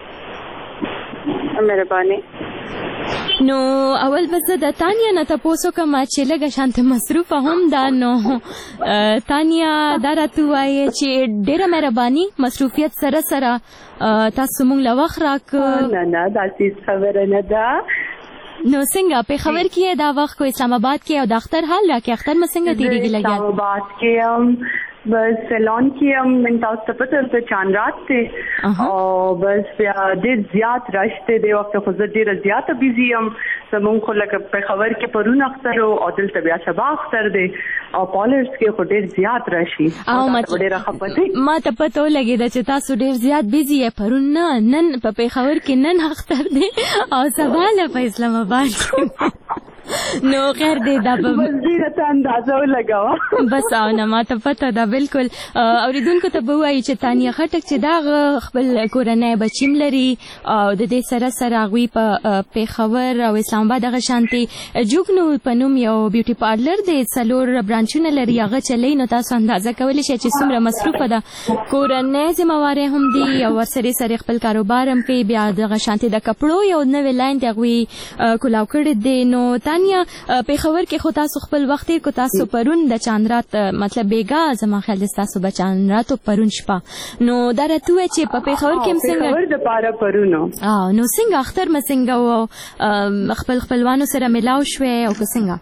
مهرباني. نو اول بس د تانیا نه تاسو کوم چې لږه شانت مصروفه هم دا. نو تانیا دا راته وایي چې ډیره مهرباني مصروفیت سره سره تاسو مونږ له وخت راک. نه دا څه خبره نه ده. نو څنګه په خبر کې دا وخت کو اسلام آباد کې او د اختر حال راکې اختر مسنګ تیریږي لګیا. اسلام آباد کې بس سیلان کې من تاسو ته پته ته چاند رات ته او بس بیا ډېر زیات رش ته دی وخت خو ډېر زیات بيزي ام زمون خو لکه په خبر کې پرون اختر او دلته بیا سبا اختر دی او پالرز کې خو ډېر زیات راشي او ډېر خپته ما ته پته لګی چې تاسو ډېر زیات بيزي یې پرون نن په خبر کې نن اختر دی او سبا له اسلام آباد نو خیر دی دا به ډیره ته اندازه ولګاوه بس او نه ما ته پته ده بالکل. اوریدونکو ته به وایي چې تانیا خټک چې دا خپل کورنۍ بچیم لري او د دې سره سره هغوی په پیښور او اسلام آباد هغه شانتي جوګنو په نوم یو بیوټي پارلر دی 4 برانچونه لري هغه چلی. نو تاسو اندازه کولی شئ چې څومره مصروفه ده کورنۍ ذمہوارې هم دي او ورسره سره خپل کاروبار هم کوي. بیا دغه شانتي د کپړو یو نوې لاین دی هغوی کولاو کړی دی. نو تانیا پیښور کې خو تاسو خپل وخت کو تاسو پرون د چاندرات مطلب بیګا زما خیال د تاسو بچاندرات پرون شپه. نو دا راته چې په پیښور کې څنګه پیښور د پاره پرونو نو څنګه اختر مسنګ او خپل خپلوانو سره ملاو شوې او څنګه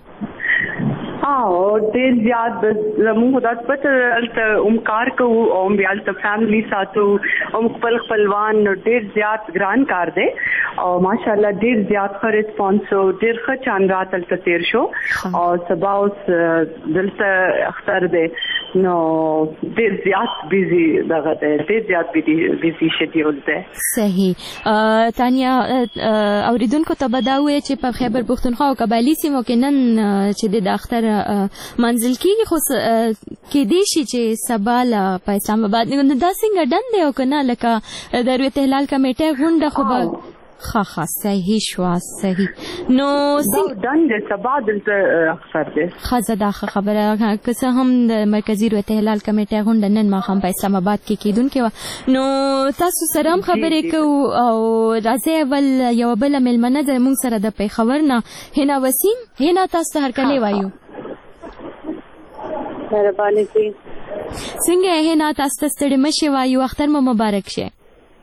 ډېر زیات زموږ خدای پته کار کوو او بیا د فیملی ساتو او خپل خپلوان ډېر زیات ګران کار دی او ماشاءالله ډېر زیات ښه ریسپانس او ډېر ښه چاندرات دلته تیر شو او سبا اوس دلته اختر دی. نو ډېر زیات بیزي دغه دی ډېر زیات بیزي شیډیول دی. صحیح. تانیا اوریدونکو ته به دا ووایي چې په خیبر پښتونخوا او قبایلي سیمو کې نن چې د اختر منزل کېږي خو کېدای شي چې سبا په اسلام آباد دا څنګه ډن دی او که نه لکه د رویت هلال کمیټې غونډه خو به ښه صحیح شو صحیح نو دن د سبا د اکثر دې خزه دا خبره که څه هم د مرکزی روغتیا هلال کمیټه غونډه نن ماښام په اسلام آباد کې کیدونکې وه نو تاسو سره هم خبرې کوو او راځئ اول یوه بله میلمنه ده موږ سره د پېښور نه هنا وسیم هنا تاسو ته هرکلی وایو مهرباني کوي څنګه هنا تاسو ته ستړي مه شئ وایو اختر مو مبارک شه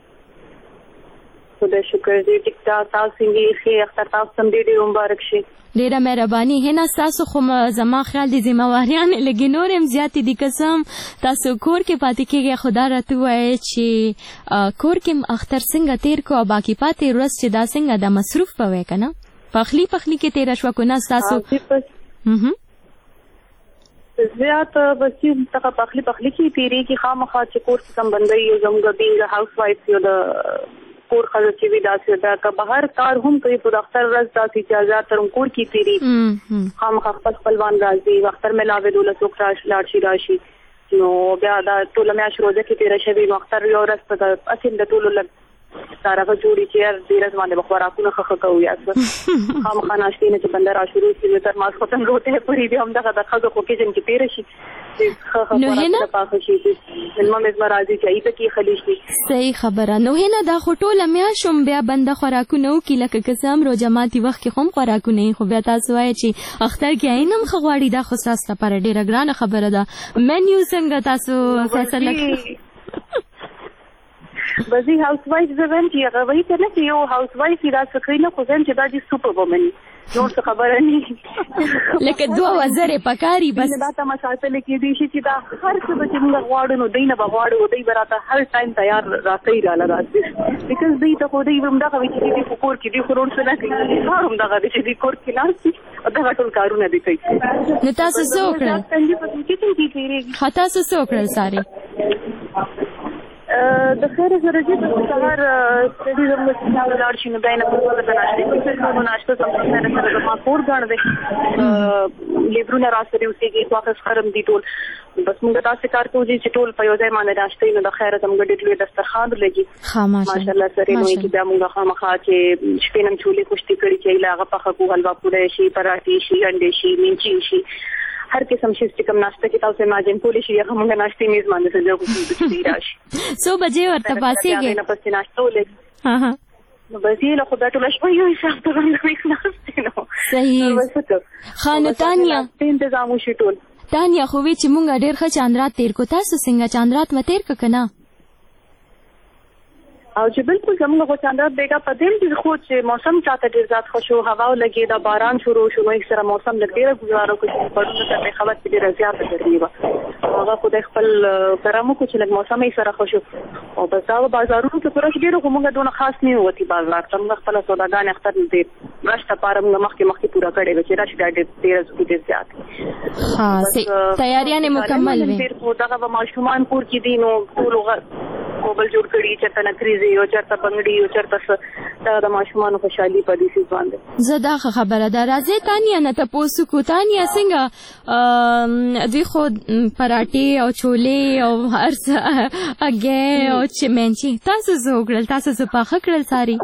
خدای شکر دې ټیک ټاک تاسو څنګه ښه اختر تاسو هم ډېر مبارک شي ډیره مهرباني هنا تاسو خو زما خیال دي ذمہواریان لګي نور هم زیاتې دي قسم تاسو کور کې پاتې کېږئ خدا راته ووایي چې کور کې اختر څنګه تیر کو او باقي پاتې ورځ چې دا څنګه د مصروف به وی که نه پخلی کې تېره شوه که نه ستاسو زیات بچی څخه پخلی کې تېرېږي خامخا چې کور کې کم بندوي یو زموږ بینګ هاوس وایف یو د کور ښځه چې وي داسې ده که بهر کار هم کوي خو د اختر ورځ داسې چې زیاتره هم کور کې تېرېږي خامخا خپل خپلوان راځي اختر ملاوېدو له څوک لاړ شي نو بیا دا ټوله میاشت روزه کې تېره شوې نو اختر یو ورځ په اصل د ټولو لږ سارغه جوړي چې هر ډېره باندې به خوراکونه ښه کوو یا څه خامخا ناشتې نه چې بنده را شروع شي تر ماسخوتن روټۍ پورې بیا همدغه د ښځو خو کچن کې تېره شي نو هنا پاخه شي مېلمه مېزمه راځي چې ایته کې خلی شي صحیح خبره نو هنا دا خو ټوله میاشت هم بیا بنده خوراکونه وکړي لکه که څه هم روژه ماتي وخت کې خو هم خوراکونه یي خو بیا تاسو وایئ چې اختر کې عین هم ښه غواړي دا خو ستاسو لپاره ډېره ګرانه خبره ده منیو څنګه تاسو فیصله بزی هاوس وایف زویم چې هغه وایي که نه چې یو هاوس وایف دا څه کوي نه خو زم چې دا دې سوپر وومن نور څه خبره نه لکه 2000 پکاري بس دا ته مساتل کې دي چې دا هر څه به موږ غواړو نو دوی نه به غواړو دوی به راته هر ټایم تیار راکوي راځي بیکاز دوی ته خو دوی همدغه وایي چې دوی کور کې دي خو نور څه نه کوي کار همدغه دی چې دوی کور کې ناست او دغه ټول کارونه دي کوي نو تاسو څه وکړل تاسو څه وکړل ساري د خیر سره چې سهار سړي زموږ څخه لاړ شي نو بیا نه په څه ناشته ناشته سره سره ما کور غاڼ دی لیبرونه را سره اوسېږي واخص خرم دي ټول بس موږ تاسو کار کوو چې ټول په یو ځای باندې ناشته نو د خیر زموږ ډېر لوی دسترخوان لګي ماشاءالله سره نو چې بیا موږ خامخا چې شپې نن چولې خوشتي کړي چې هغه پخه کو حلوا پوره شي پراټي شي انډې شي مینچي شي هر قسم شي چې کوم ناشته کې تاسو ماجن کولی شي هغه موږ ناشته میز باندې سره کوو چې راشي سو بجې ورته پاسېږي نه پسې ناشته ولې نو بزی له خدای ټول شپه یو حساب ته باندې ناشته نو صحیح خانه تانیا تنظیم وشي ټول تانیا خو وی چې مونږ ډېر ښه چاندرات تیر کو تاسو څنګه چاندرات مې تیر ک کنه او چې بالکل زموږ غو چاندرات بیګا په دې چې خو چې موسم چاته ډیر زیات خوشو هوا لګي دا باران شروع شو نو یک سره موسم لګیره گزارو کو چې پړونه ته خبر چې ډیر زیات درې و هغه خو د خپل کرامو کو چې موسم یې سره خوشو او بس دا بازارونو کې پرش ډیر کومه دونه خاص نه وتی بازار څنګه خپل سوداګان اختر دې راشته پارم مخکې پورا کړي چې راشي ډیر زیات ها تیاریاں مکمل وي ډیر خو دا به ماشومان پور کې دي نو ټول کوبل جوړ کړي چې تنکریزي او چرته بنگړي او چرته دا د ماشومان خوشحالي په دې څه باندې زدا خبره ده راځي تانیا نه تاسو کو تانیا څنګه دوی خو پراټي او چولې او هر اګه او چمنچي تاسو زوګل تاسو زپاخه کړل ساري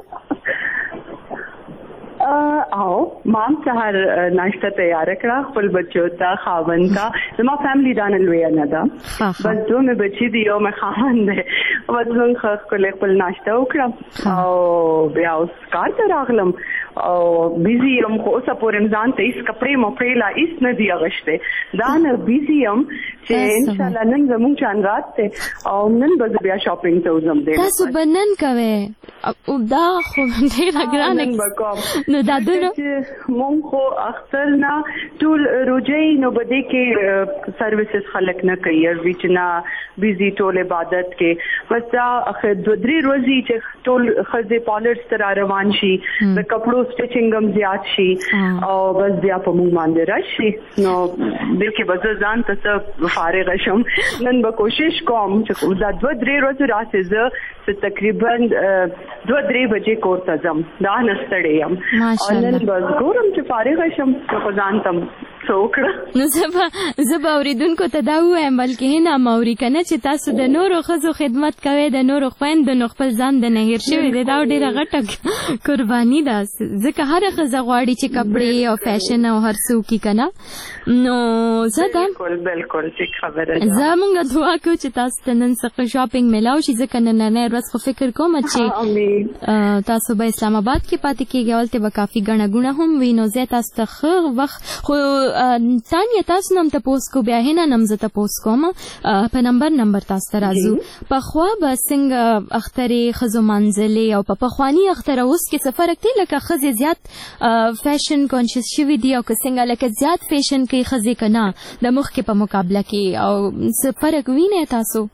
او مام سهار ناشته تیار کړه خپل بچو ته خاوند کا زما فیملی دان لوی نه ده بس دوه مې بچی دی او مې خاوند دی او څنګه خپل ناشته وکړه او بیا اوس کار ته راغلم او بیزی یم خو اوسه پورې ځان ته هیڅ کپړې مپړې لا هیڅ نه دی اغشته دا نه بیزی یم چې ان شاء الله نن زموږ چاندرات ته او نن به بیا شاپینګ ته وزم دی تاسو بنن کوي او دا خو ډیره ګرانه نو دا دونه مونږ خو اختر نه ټول روزي نو بده کې سرویسز خلک نه کوي چې نه بیزی ټول عبادت کې بس دا اخر 2-3 ورځې چې ټول خزه پالرز تر روان شي د کپړو سټیچینګ هم زیات شي او بس بیا په مونږ باندې راشي نو بلکې بس ځان ته فارغ شم نن به کوشش کوم چې دا 2-3 ورځې راځي زه تقریبا 2-3 بجې کور ته ځم دا نستړی یم او نن بس ګورم چې فارغ شم خو ځان ته څوکړه نو زه به اوریدونکو ته دا ووایم بلکې هنا موري کنه چې تاسو د نورو ښځو خدمت کوئ د نورو خویندو نو خپل ځان د نه هیر شوی دی دا ډېره غټه قرباني ده ځکه هره ښځه غواړي چې کپړې او فیشن او هر څه وکړي که نه نو زه دا بالکل ټیک خبره ده زه مونږ دعا کوو چې تاسو ته نن څخه شاپینګ میلاو شي ځکه نننۍ ورځ خو فکر کوم چې تاسو به اسلام آباد کې پاتې کېږئ هلته به کافي ګڼه ګوڼه هم وي نو زه تاسو ته ښه وخت خو تانیا تاسو نه هم تپوس کو بیا هینا نه هم زه تپوس کوم په نمبر تاسو ته راځو پخوا به څنګه اخترې ښځو منځلې او په پخواني اختره اوس کې څه فرق دی لکه ښځې زیات فیشن کانشس شوي دي او که څنګه لکه زیات فیشن کوي ښځې که نه د مخکې په مقابله کې او څه فرق وینئ تاسو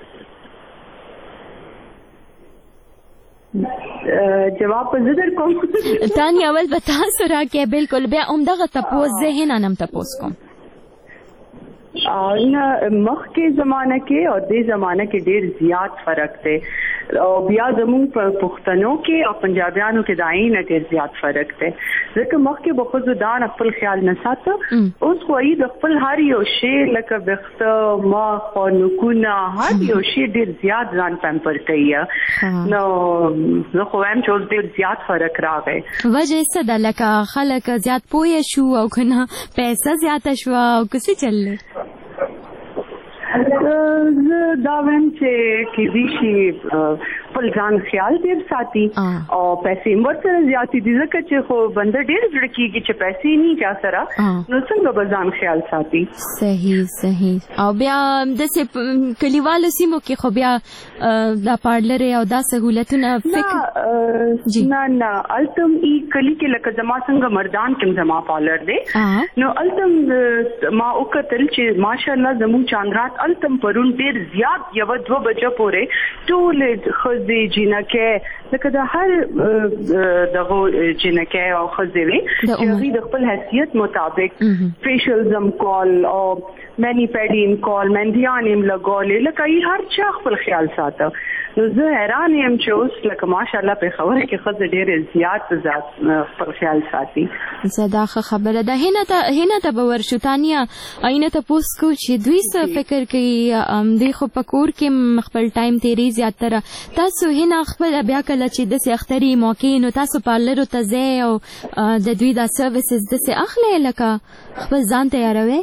جواب په زه در کوم تانیا اول به تاسو راکړئ بالکل بیا همدغه تپوس زه هینا نه هم تپوس کوم مخکې زمانه کې او دې زمانه کې ډېر زیات فرق دی او بیا زموږ په پښتنو کې او پنجابیانو کې دای نه ډېر زیات فرق دی ځکه مخکې به ښځو دا خپل خیال نه ساته اوس خو یې د خپل هر یو شی لکه ویښته مخ او نوکونه هر یو شی ډېر زیات ځان پمپر کوي نو زه خو وایم چې اوس ډېر زیات فرق راغی وجه څه ده لکه خلک زیات پوه شو او که نه پیسه زیاته شوه او که څه چل دی زه دا وایم چې کېدای شي خپل ځان خیال ډېر ساتي او پیسې هم ورسره زیاتې دي ځکه چې خو بنده ډېر زړه کېږي چې پیسې نه چا سره نو څنګه به ځان خیال ساتي صحیح او بیا داسې کلیوالو سیمو کې خو بیا دا پارلرې او دا سهولتونه نه التم ای کلی کې لکه زما څنګه مردان کې زما پارلر دی نو التم ما وکتل چې ماشاءالله زموږ چاندرات التم پرون ډېر زیات 1-2 بجې پورې ټول ښځې جینکې لکه د هر دغه جینکې او ښځې وي چې هغوی د خپل حیثیت مطابق فیشلزم کول او مینی پیډین کول مندیان یې لګولې لکه یې هر چا خپل خیال ساته نو زه حیران یم چې اوس لکه ماشاءالله پېښور کې ښځې ډېرې زیات خپل خیال ساتي زه دا ښه خبره ده هینه ته به ورشو تانیا اینه تپوس کو چې دوی څه فکر کوي دوی خو په کور کې خپل ټایم تیری زیاتره تاسو هینه خپل بیا کله چې داسې اختري موقع نو تاسو پارلرو ته ځئ او د دوی دا سروسز داسې اخلئ لکه خپل ځان تیاروئ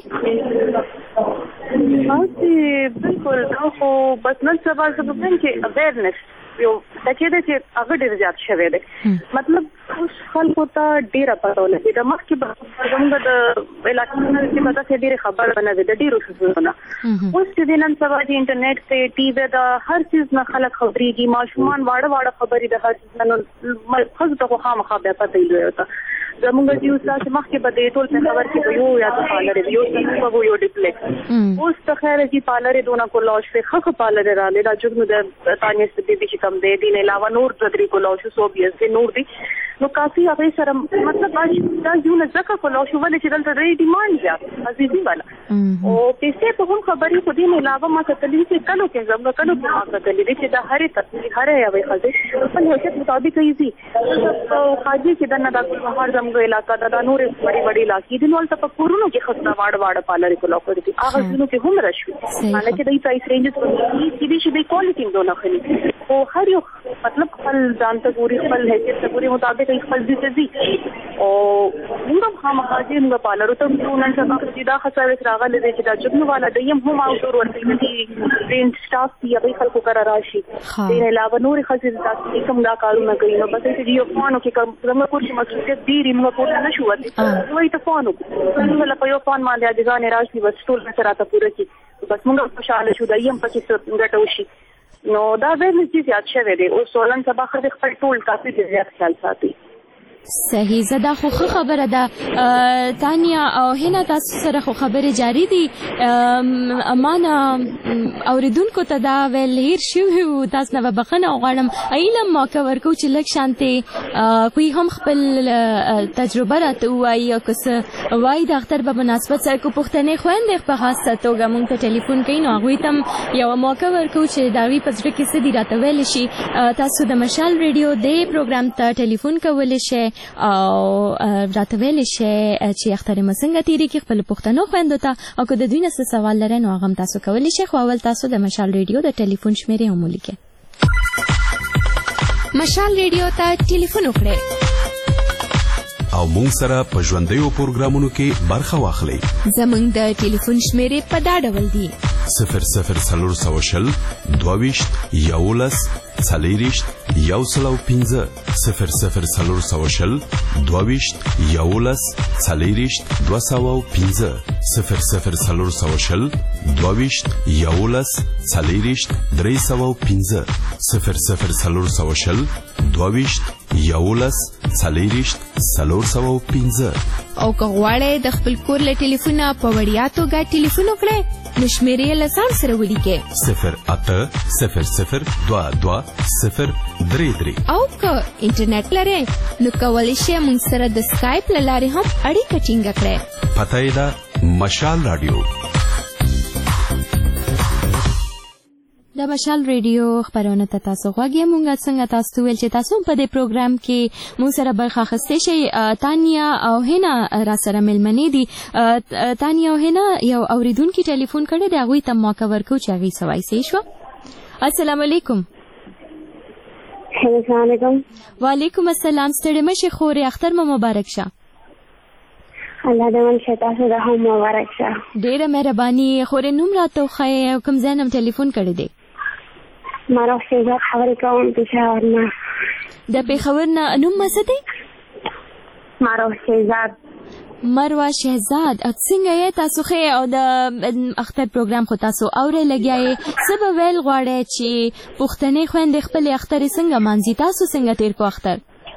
بالکل خو بس نن سبا زه به وایم چې اویرنس یو څه ده چې هغه ډېر زیات شوی دی مطلب اوس خلکو ته ډېره پته ولګي د مخکې به زموږ د علاقې نه چې به داسې ډېرې خبره به نه وي د ډېرو څیزونو نه اوس چې دی نن سبا چې انټرنیټ ته ټي وی د هر څیز نه خلک خبرېږي ماشومان واړه خبرې د هر څیز نه ښځو ته خو خامخا بیا پته یې لوی ته زموږ چې اوس داسې مخکې به د ټول پېښور کې به یو یا څه پارلرې یو څه به یو ډپلیکس اوس ته خیر چې پارلرې دونه کولاو شوې ښه پارلرې راغلې دا جوړ نو د تانیا صدیقي چې کم دی دین علاوه نور درې کولاو شو 120 نور دي نو کافي هغه سره مطلب دا یو نه ځکه کولاو شو ولې چې دلته ډېر ډیمانډ زیات عزیزي والا او پیسې په هم خبرې خو دین علاوه ما کتلې چې کلو کې زموږ کلو کې ما کتلې چې دا هرې تصویر هرې یوې ښځې خپل حیثیت مطابق ایزي او خاجي چې دنه د هر زموږ علاقه دا نور وړي علاقې دي نو تل په کورونو کې خسته واړه پالرې کولاو کړې دي هغه ځینو کې هم راشي حالکه د پرایس رینجز کې دي چې د کوالټي دونه خلي او هر یو مطلب خپل ځان ته پوری خپل حیثیت ته پوری مطابق خپل دي او موږ هم هغه موږ پالرو ته نن سبا چې دا خسارې راغلي دي چې دا جبنو والا د یم هم او ډور ورته دي پرینټ سټاف دی هغه خلکو کرا راشي دین علاوه نور خزې تاسو کوم دا کارونه کوي نو بس چې یو فونو کې کوم کور چې مسؤلیت دی موږ پورته نشو وته وای ته فونو موږ له یو فون باندې د ځان راشي بس ټول سره ته پوره کی بس موږ خوشاله شو دا یم پکې ګټو شي نو دا به چې زیات شوه دی او سولن سبا خپل ټول کافي زیات خیال ساتي صحیح زدا خو خبره ده تانیا او هنا تاسو سره خو خبره جاری دي امانه اوریدونکو ته دا ویل هیر شو تاسو نه بخنه غواړم ایلم ما کور کو چې لک شانته کوئی هم خپل تجربه راته وایي او که وای د اختر په مناسبت سره کو پښتنې خويندې په خاصه توګه مونږ ته ټلیفون کوي نو هغه تم یو موقع ورکو چې داوی پزړه کې سدي راته ویل شي تاسو د مشال ریډیو د پروګرام ته ټلیفون کولای شئ او راته ویل شي چې اختر مسنګ تیری کې خپل پښتنو خويندو ته او که د دوی نه سوال لرئ نو هغه تاسو کولی شئ. خو اول تاسو د مشال ریډیو د ټلیفون شمیرې هم ولیکئ. مشال ریډیو ته ټلیفون وکړئ او مونږ سره په ژوندیو پروګرامونو کې برخه واخلئ. زمونږ د ټلیفون شمیرې په دا ډول دي: 00 22 11 40 115 00 22 11 40 215 00 22 11 40 315 00 22 11 40 315. او که غواړئ د خپل کور له ټلیفونه په وړیا توګه ټلیفون وکړئ نو شمیرې له ځان سره ولیکئ 080022 او که انټرنیټ لرئ نو کولی شئ موږ سره د سکایپ له لارې هم اړیکه ټینګه کړئ. پته یې ده مشال رادیو. د مشال ریډیو خبرونه ته تاسو غوږی مونږ څنګه تاسو ویل چې تاسو په دې پروګرام کې مونږ سره برخه اخیستئ شئ. تانیا او هینا را سره ملمنې دي. تانیا او هینا یو اوریدونکي ټلیفون کړی دی هغوی ته موقع ورکو چې هغوی څه وایي. صحیح شوه؟ السلام علیکم. السلام علیکم. وعلیکم السلام. ستړې مه شئ خورې اختر مو مبارک شه. الله دې من شه تاسو ته هم مبارک شه. ډېره مهرباني. خورې نوم راته وښایئ او کوم ځای نه ټلیفون کړی دی؟ مروه شهزاد خبرې کوم پېښور نه. د پېښور نه نوم څه دی؟ مروه شهزاد. مروه شهزاد. څنګه یې تاسو ښه او د اختر پروګرام خو تاسو اورئ لګیا یې څه به ویل غواړئ چې پښتنې خویندې خپلې اخترې څنګه مانځي؟ تاسو څنګه تېر کو اختر؟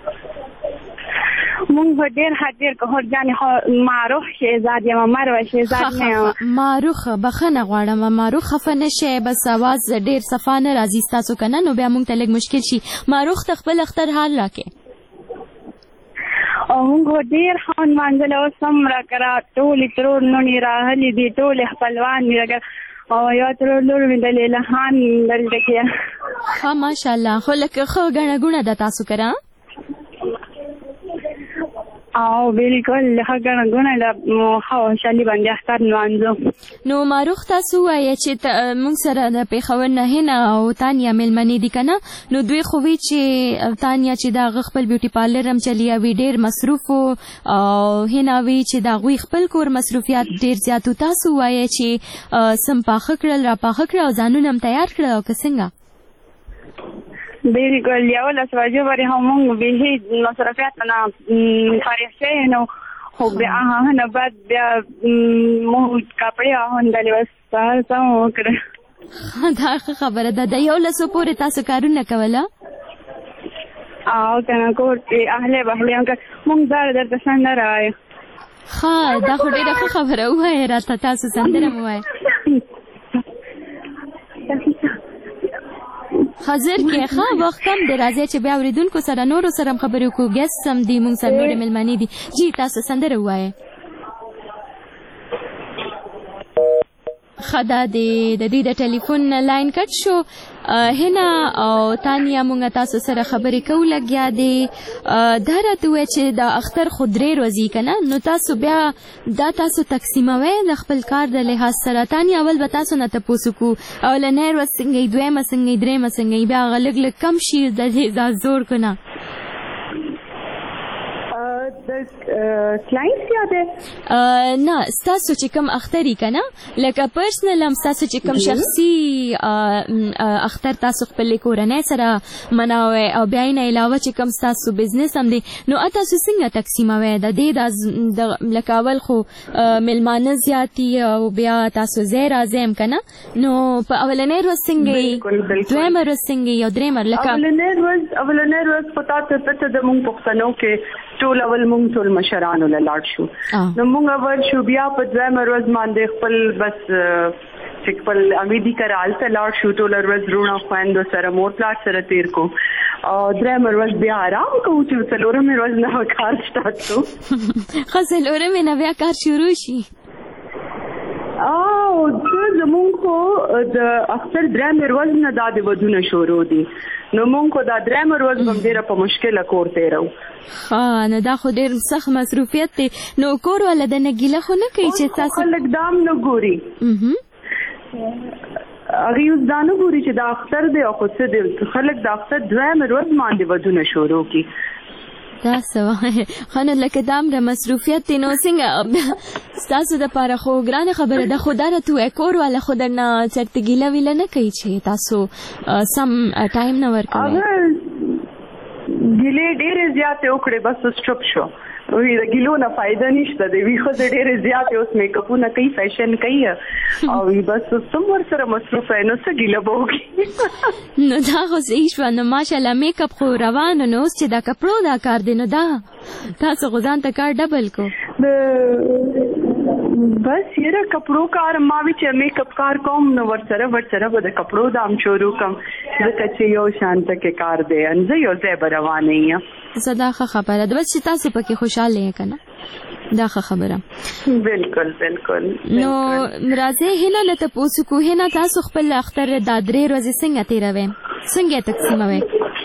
مونږ به ډېر کوهر جانې خو معروف شهزاد یم مروه شهزاد نه یم. معروف بخښنه غواړم معروف خفه نه شئ بس اواز ډېر صفا نه راځي ستاسو که نه نو بیا مونږ ته لږ مشکل شي. معروف ته خپل اختر حال راکړئ. او مونږ ډېر ښه نمانځلی اوس هم راکړه ټولې ترور نونې راغلي دي ټولې خپلوان دي او یو ترور لور مې د لیلهان دلته کې. ښه ماشاءالله. خو لکه ښه ګڼه ګوڼه ده تاسو کره؟ او بالکل ښه ګڼه ګوڼه ده ښه خوشحالي باندې اختر نمانځو. نو معروف تاسو ووایه چې موږ سره د پېښور نه هینا او تانیا مېلمنې دي که نه نو دوی خو وی چې تانیا چې د هغه خپل بیوټي پارلر هم چلیوي ډېر مصروف و او هینا وی چې د هغوی خپل کور مصروفیات ډېر زیات و. تاسو ووایه چې سم پاخه کړل را پاخه کړه او ځانونه هم تیار کړه او که څنګه؟ بالکل 11 بجې پورې هم مونږ بیخي مصرفیات نه فارغ شوي نو خو بیا هغه نه بعد بیا مونږ کپړې اغوندلې بس سهار څه مو وکړه. دا ښه خبره ده. د 11 پورې تاسو کارونه کوله؟ او که نه کور کې اهلی بهلی هم مونږ درته سندره وایو. ښه دا خو ډېره ښه خبره ووایه راته تاسو سندره مو وایه. حاضر کې ښه وخت هم دی راځئ چې بیا اورېدونکو سره نورو سره هم خبرې وکړو. ګیسټ هم دي مونږ سره نورې مېلمنې دي. جی تاسو سندره ووایئ. ښه دا د دوی د ټلیفون لاین کټ شو. هینا او تانیا مونږ تاسو سره خبرې کوو لګیا دي. دا راته ووایه چې د اختر خو 3 ورځې که نه نو تاسو بیا دا تاسو تقسیموئ د خپل کار د لحاظ سره. تانیا اول به تاسو نه تپوس وکړو اولنۍ ورځ څنګه یې دویمه څنګه یې درېیمه څنګه یې بیا هغه لږ لږ کم شي د دې دا زور که نه؟ کلاینټ یاده نه ستاسو چې کوم اختري که نه لکه پرسنل هم ستاسو چې کوم شخصي اختر تاسو خپلې کورنۍ سره مناوئ او بیا یې نه علاوه چې کوم ستاسو بزنس هم دی نو تاسو څنګه تقسیموئ د دې لکه اول خو میلمانه زیات دي او بیا تاسو ځای راځئ هم که نه نو په اولنۍ ورځ څنګه یې دویمه ورځ څنګه یې او درېیمه لکه اولنۍ ورځ په تاسو پته د مونږ پښتنو کې ټول اول مونږ ټول مشرانو له لاړ شو نو مونږ اول شو بیا په دویمه ورځ باندې خپل بس چې خپل امیدي کرالته لاړ شو ټول ورځ رونه خویندو سره مور پلار سره تیر کو او درېیمه ورځ بیا آرام کوو چې څلورمې ورځ نه کار سټارټ کړو ښه څلورمې نه بیا کار شروع شي زمونږ خو د اختر درېیمې ورځ نه دا د ودونه شروع دي نو مونږ خو دا درېمه ورځ به ډېره په مشکله کور تېرو. نو دا خو ډېر سخت مصروفیت دی. نو کور والا د نه ګیله خو نه کوي چې تاسو خلک دام نه ګوري، هغه اوس دا نه ګوري چې دا اختر دی او خو څه دی. خلک د اختر درېمه ورځ باندې ودونه شروع کړي. دا څه وایي خانه لکه دا همره مصروفیت دی. نو څنګه ستاسو دپاره خو ګرانه خبره ده، خو دا راته ووایه کور والا خو درنه چېرته ګیله ویله نه کوي چې تاسو سم ټایم نه ورکوئ؟ ګیلې ډېرې زیاتې وکړې بس اوس چوپ شو. وی د ګیلو نه فایده نشته دی. وی خو ډېرې زیاتې اوس میکاپونه کوي، فیشن کوي او وی بس اوس هم ورسره مصروف دی. نو څه ګیله به وکړي؟ نو دا خو صحیح شوه. نو ماشاءالله میکاپ خو روانو. نو اوس چې دا کپړو دا کار دی نو دا تاسو خو ځان ته کار ډبل کو. بس یره کپړو کار ما وی چې میکاپ کار کوم نو ورسره به د کپړو دام شروع کوم ځکه چې یو شانته کې کار دی ان زه یو ځای به روانه یم. زه دا ښه خبره ده بس چې تاسو پکې خوشحاله یې که نه، دا ښه خبره. بالکل بالکل. نو راځئ هیله نه تپوس وکړو. هیله تاسو خپل اختر دا 3 ورځې څنګه تېروئ، څنګه یې تقسیموئ؟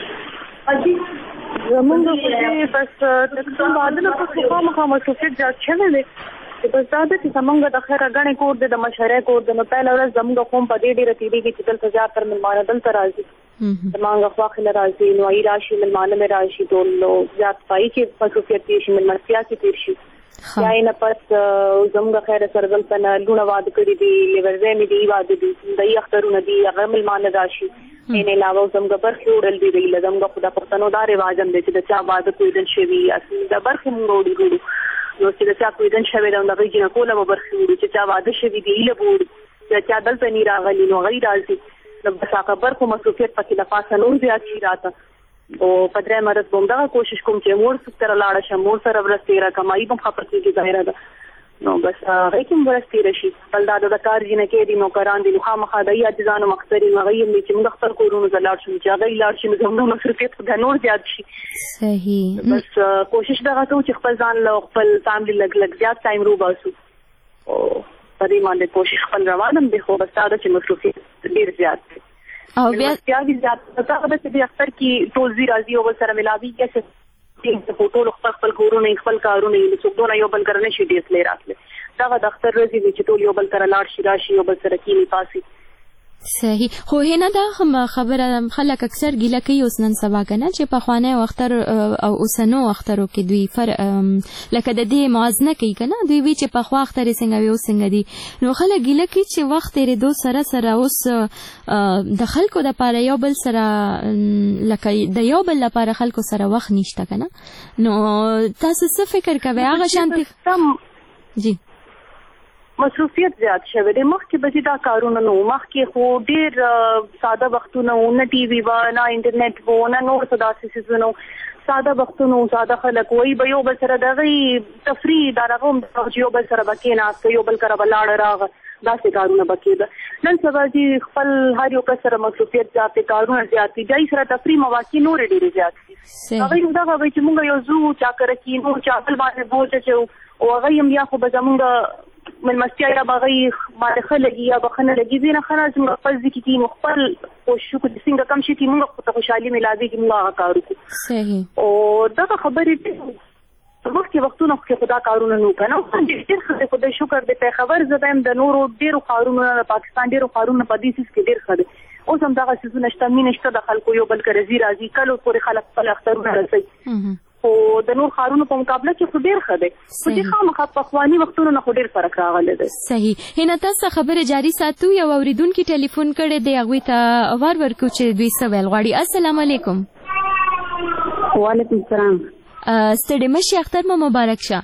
زمونږ بس تقسیم عادله پکې خامخا مصروفیت زیات شوی دی. بس دا ده چې زمونږ د خیره ګڼې کور دی، د مشرۍ کور دی. نو پیله ورځ زمونږ قوم په دې ډېره تېرېږي چې دلته زیاتر مېلمانه دلته راځي، زمانګ خواخې له راځي، نو ای راشي، مېلمانه مې راشي ټول. نو زیات پایي چې مصروفیت تېر شي، مېلمستیا کې تېر شي. یا یې نه پس زمونږ خیره سره دلته نه لوڼه واده کړي دي، لیورځی مې دي واده دي، دایي اخترونه دي، هغه مېلمانه راشي. این علاوه زموږ برخې وړل دي. زموږ خو د پښتنو دا رواج هم دی چې د چا واده کویدل شوي اصلي د برخې مونږ وړو. نو چې د چا کویدل شوی دی نو د هغوی جنکوله به برخې وړو، چې چا واده شوي دي ایله به وړو، چې چا دلته نه راغلي نو هغوی راځي. نو بس هغه برخو مصروفیت پکې له پاسه نور زیات شي راته. او په درېیمه ورځ به همدغه کوشش کوم چې مور سره لاړه شم، مور سره ورځ تېره کړم، ای به هم خفه کېږي ظاهره ده. نو بس هغوی کې هم ورځ تېره شي. بل دا د کار جینکې دي، نوکران دي، نو خامخا د عاجزانو مقصر یې نو هغوی هم دي چې موږ خپل کورونو ته لاړ شو، چې هغوی لاړ شي نو زموږ مصروفیت خو بیا نور زیات شي. صحیح. بس کوشش دغه کوو چې خپل ځان له خپل فیملي لږ زیات ټایم روباسو. او په دې باندې کوشش خپل روان هم دی، خو بس دا ده چې مصروفیت ډېر زیات دی. او بیا زیات هغه ده چې د اختر کې ټول ځي راځي او بل سره ملاویږي چې ټول خپل کورونه خپل کارونه یې څوک دونه یو بل کره نه شي ډېر تللی راتلی. دغه د اختر ورځې دي چې ټول یو بل کره لاړ شي راشي یو بل سره کینې پاسي. صحیح. خو هینا دا خبره خلک اکثر ګیله کوي اوس نن سبا که نه چې پخوانی اختر او اوسنو اخترو کې دوی لکه د دې موازنه کوي که نه، دوی وی چې پخوا اختر یې څنګه وي اوس څنګه دي. نو خلک ګیله کوي چې وخت تېرېدو سره سره اوس د خلکو دپاره یو بل سره لکه د یو بل لپاره خلکو سره وخت نشته که نه. نو تاسو څه فکر کوئ هغه شانتې؟ جی مصروفیت زیات شوی دی. مخکې به چې دا کارونه نه وو، مخکې خو ډېر ساده وختونه وو، نه ټي وي وه، نه انټرنیټ وو، نه نور څه داسې څیزونه وو، ساده وختونه وو، ساده خلک وایي به یو بل سره د هغوی تفریح دا هغه هم چې یو بل سره به کېناسته، یو بل کره به لاړه راغه، داسې کارونه به کېده. نن سبا چې خپل هر یو کس سره مصروفیت زیات دی، کارونه زیات دي، دای سره تفریح مواقع نورې ډېرې زیات دي. هغوی همدغه وایي چې مونږ یو ځو چا کره کینو، چا بل باندې بوج اچوو، او هغوی هم یا خو به زمونږ مېلمستیا یا به هغوی باندې ښه لګي یا به ښه نه لګي. ځینې ښه نه زموږ خپل ځای کې کینو، خپل کوشش وکړو چې څنګه کم شي چې مونږ خو ته خوشحالي میلاوېږي، مونږ هغه کار وکړو. صحیح. او دغه خبرې مخکې وختونو کې خو دا کارونه نه وو که نه، ډېر ښه دی، خدای شکر دی. پیښور زه وایم د نورو ډېرو ښارونو نه، د پاکستان ډېرو ښارونو په دې څیز کې ډېر ښه دی. اوس هم دغه څیزونه شته، مینه شته د خلکو، یو بل کره ځي راځي، کلو پورې خلک خپل اخترونه رسوي. خو د نور ښارونو په مقابله کې خو ډېر ښه دی. خو چې خامخا پخواني وختونو نه خو ډېر فرق راغلی دی. صحیح. هینا تاسو خبره جاري ساتو. یو اورېدونکي ټلیفون کړی دی، هغوی ته ور ورکړو چې دوی څه ویل غواړي. السلام علیکم. وعلیکم السلام. ستړي مه شئ، اختر مو مبارک شه.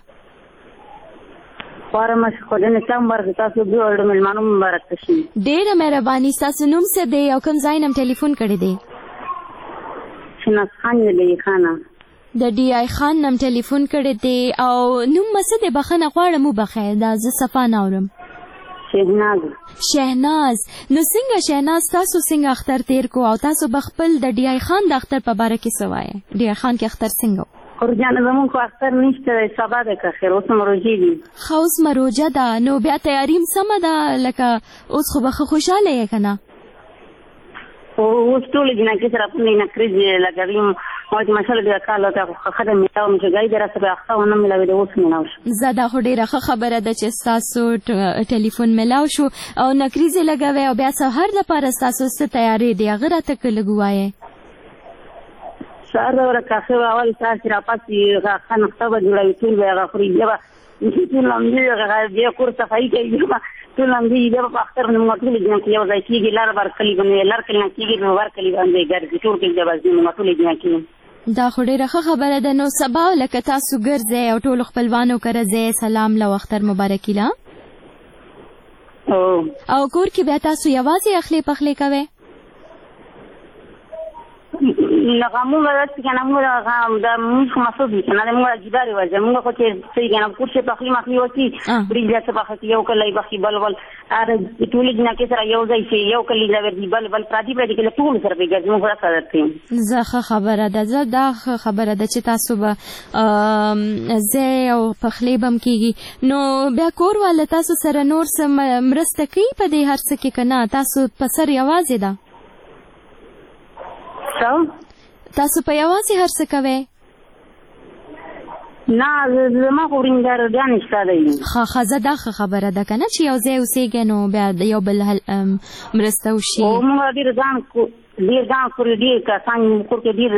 ډېره مهرباني. ستاسو نوم څه دی او کوم ځای نه ټلیفون کړی دی؟ شناز خان د خانه د ډي آی خان نم ټلیفون کړی دی. او نوم څه دی؟ بخښنه غواړم وبخئ، دا زه صفا نه اورم. شهناز. شهناز. نو څنګه شهناز تاسو څنګه اختر تیر کو او تاسو بخپل د ډي آی خان د اختر په باره کې څه وایئ؟ ډي آی خان کې اختر څنګه؟ خورجانه زمونږ خو اختر نشته دی، سبا دی که خیر، اوس مروجې دي. ښه اوس مروجه ده، نو بیا تیاري هم سمه ده، لکه اوس خو به ښه خوشحاله یې که نه؟ اوس ټول جنکې سره په نکریز لګوي مو چې مسله د کال ته خدای مې تاو چې ګای درته به اخته ونه ملوي د اوس میناو زدا خو ډیره خبره ده چې تاسو ټلیفون ملاو شو او نکریز لګوي او بیا سهار لپاره تاسو ست تیاری دی غره ته لګوایې سهار ورکه اول تاسو را پاتې خان خطبه جوړوي ټول به غفري جبا ټول لمدي غږی کور صفای کوي ټول لمدي جبا په اختر موږ ټول جنکې یو ځای کېږي لار بار کلی باندې لار کلی کېږي نو ور کلی باندې ګرځي ټول کې جبا موږ ټول جنکې دا خو ډیره خبره ده نو سبا لکه تاسو ګرځئ او ټول خپلوانو کرځئ سلام لو اختر مبارکي لا او کور کې بیا تاسو یوازې اخلي پخلي کوئ لغمو ورته کنه موږ د موږ مسو دي کنه موږ جباري وځه موږ خو چې څنګه کنه کورشه پخلی مخلی وتی بریجه څه پختی یو کله بخي بل ار ټول جنکې سره یو ځای شي یو کله ورته بل پراتی کله ټول سره پیګه موږ راځي زه خبره ده دا خبره ده چې تاسو به زه او پخلی بم کیږي نو بیا کور ول تاسو سره نور سم مرسته کوي په دې هر څه کې کنه تاسو په سر یوازې ده تاسو په یوازې هر څه کوئ نه زما خو ورینګار بیا نشته دی ښه دا خبره ده که نه چې یو ځای اوسېږئ نو بیا د یو بل مرسته وشي موږ ډېر ځان کور ډېر کسان کور کې ډېر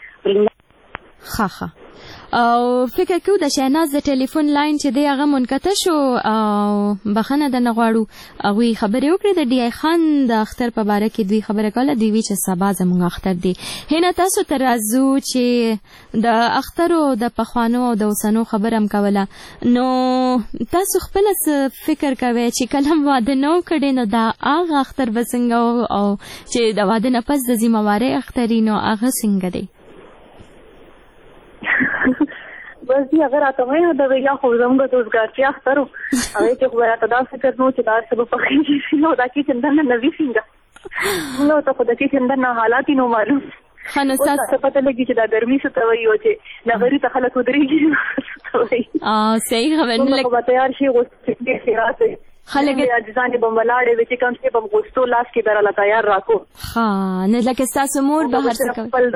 ښه او فکر کوو د شهناز د ټلیفون لاین چې دی هغه منقطع شو او بخښنه درنه غواړو هغوی خبرې وکړې د ډي آی خان د اختر په باره کې دوی خبره کوله دوی وی چې سبا زموږ اختر دی هینه تاسو ته راځو چې د اخترو د پخوانو او د اوسنو خبره هم کوله نو تاسو خپله فکر کوئ چې کله هم واده نه و کړی نو دا هغه اختر به څنګه او چې د واده نه پس د ذمهوارۍ اختر نو هغه څنګه دی بس دی اگر راته وایي د ویلا خو زموږ د روزګارتیا اخترو هغې کې خو به راته دا فکر نو چې دا څه به پخېږي نو دا کچن دننه نه وي څنګه موږ ته خو د کچن دننه حالات یې نو معلوم اوس ته پته لګي چې دا ګرمي څه ته وایي او چې نغري ته خلک ودرېږي څه ته وایي صحیح خبره موږ به تیار شي غوښتې خیرات خلک عاجزانې به ولاړې وي چې کوم شی به غوښتو لاس کې درله تیار راکو ښه نه لکه ستاسو مور به هر څه کوي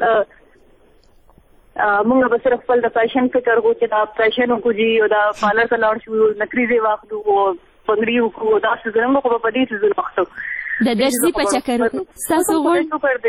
موږ به صرف خپل د فیشن فکر وکړو چې دا فیشن وکړو او دا پارلر ته لاړ شو نکریزې واخلو او پګړۍ وکړو داسې زموږ خو به په دې څه وخت د درځي په چکر ستاسو غوړ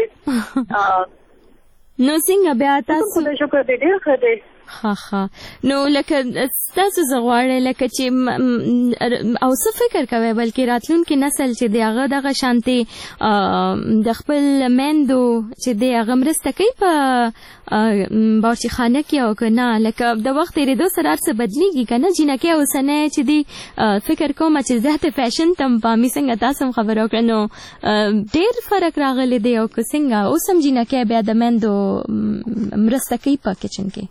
نو څنګه بیا تاسو شکر دې ډېر ښه دی ښه نو لکه تاسو زه غواړئ لکه چې او څه فکر کوئ بلکې راتلونکي نسل چې دی هغه دغه شانتې د خپل میندو چې دی هغه مرسته کوي په باورچی خانه کې او که نه لکه د وخت تېرېدو سره هر څه بدلېږي که نه جینکۍ اوسنی چې دی فکر کوم چې زیات فیشن ته پامي څنګه تاسو هم خبره وکړه نو ډېر فرق راغلی دی او که څنګه اوس هم جینکۍ بیا د میندو مرسته کوي په کچن کې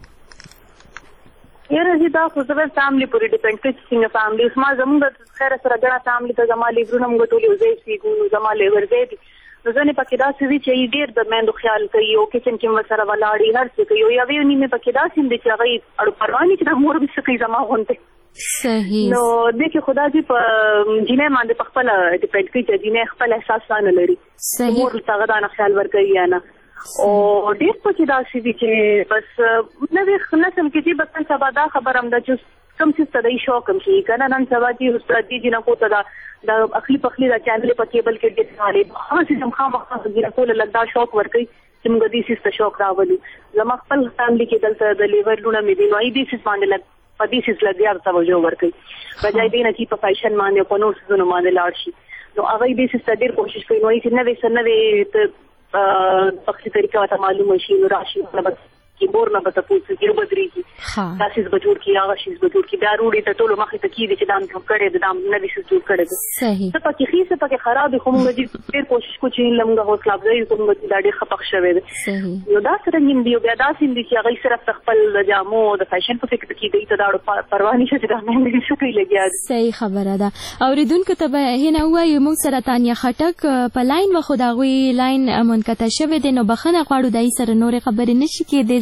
یاره چې دا خو زه فیملي پورې ډیپینډ کوي چې څنګه فیملي اوس ما زموږ د خیره سره ګڼه فیملي ته زما لیورونه موږ ټول یو ځای سیږو زما لیور ځای دي نو ځینې پکې داسې دي چې ډېر د میندو خیال کوي او کچن کې ورسره ولاړې هر څه کوي او یوې نیمې پکې داسې هم دي چې هغوی اړو پروا نه چې دا مور مې څه کوي زما غوندې صحیح نو دې کې خدا دې په جینۍ باندې په خپله ډیپینډ کوي چې جینۍ خپل احساس نه لري مور ورته هغه دا نه خیال ورکوي یا نه او ډېر پکې داسې دي چې بس نوې نسل کې چې بس نن سبا دا خبره هم ده چې کوم څیز ته دی شوق هم شي که نه نن سبا چې دې جینکو ته دا اخلي پخلي دا چینلې په کیبل کې ډېر ساري هغه څیز هم خامخا جینکو له لږ دا شوق ورکوي چې موږ دې څیز ته شوق راولو زما خپل فیملي کې دلته د لیور لونه مې دي نو دې څیز باندې لږ په دې څیز لږ زیات توجه ورکوي بجای دې نه چې په فیشن باندې په نور څیزونو باندې لاړ شي نو هغوی دې څیز ته ډېر کوشش کوي نو چې نوې څه نوې پخلی طریقه ورته معلومه شي نو راشي کې مور نه به تپوس کېږي وبدرېږي دا څیز به جوړ کړي هغه څیز به جوړ کړي بیا روړي ته ټولو مخې ته کېږي چې دا هم جوړ کړی دی دا هم نوي څیز جوړ کړی دی څه پکې ښې څه پکې خراب دي خو موږ ډېر کوشش کوو چې له موږ حوصله افزایي وکړو موږ دا ډېر ښه پخ شوی دی نو دا څرنګه دي او بیا داسې هم دي چې هغوی صرف د خپل د جامو د فیشن په فکر کې دوی ته دا پروا نشته چې دا مهندګي څه کوي لګیا دي صحیح خبره ده اورېدونکو ته به هینه ووایو موږ سره تانیا خټک په لاین و خو د هغوی لاین منقطع شوی دی نو بخښنه غواړو د هغې سره نورې خبرې نشي کېدی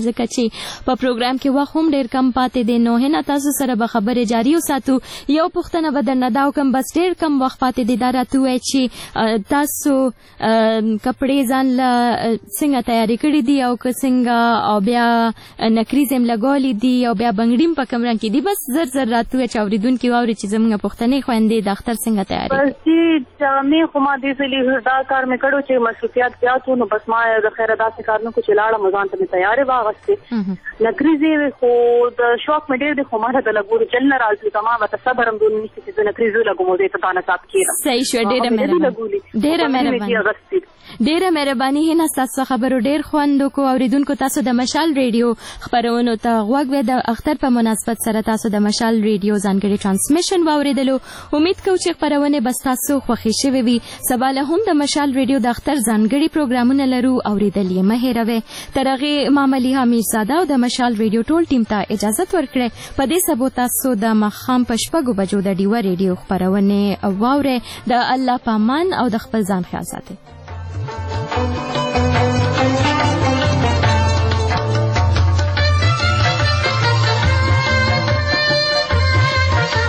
ځکه چې په پروګرام کې وخت هم ډېر کم پاتې دی. نو هنا تاسو سره به خبرې جاري وساتو. یو پوښتنه به درنه دا وکړم، بس ډېر کم وخت پاتې دی، دا راته ووایئ چې تاسو کپړې ځان له څنګه تیارې کړي دي او که څنګه، او بیا نکریز هم لګولي دي او بیا بنګړي په کوم رنګ کې دي. بس زر زر راته ووایئ چې اورېدونکي واوري چې زموږ پوښتنې خویندې د اختر څنګه تیارې بس چې جامې خو ما دې ځلې دا کار مې کړو چې مصروفیات زیات وو، نو بس ما د خیره داسې کار نه کړو چې لاړم ځان ته مې تیارې واغستې. نکریزې خو د شوق مې ډېر دی، خو ما ته لګورو چل نه راځي، ته ما ورته صبر هم دون نشته چې زه نکریزې ولګوم او دې ته دانه صاف کېږم. صحیح شوه، ډېره مهرباني. هنا ستاسو خبرو ډېر خوند وکړو. اورېدونکو تاسو د مشال ریډیو خپرونو ته غوږ وی. د اختر په مناسبت سره تاسو د مشال ریډیو ځانګړي ټرانسمیشن واورېدلو. امید کوم چې خپرونې به ستاسو خوښې شوې وي. سبا له هم د مشال ریډیو د اختر ځانګړي پروګرامونه لرو، اورېدل یې مه هېروئ. تر هغې ما ملیحه میرزاده او د مشال ریډیو ټول ټیم ته اجازت ورکړئ. په دې سبو تاسو د ماښام په 6 بجو د ډیوه ریډیو خپرونې واورئ. د الله په امان او د خپل ځان خیال ساتئ.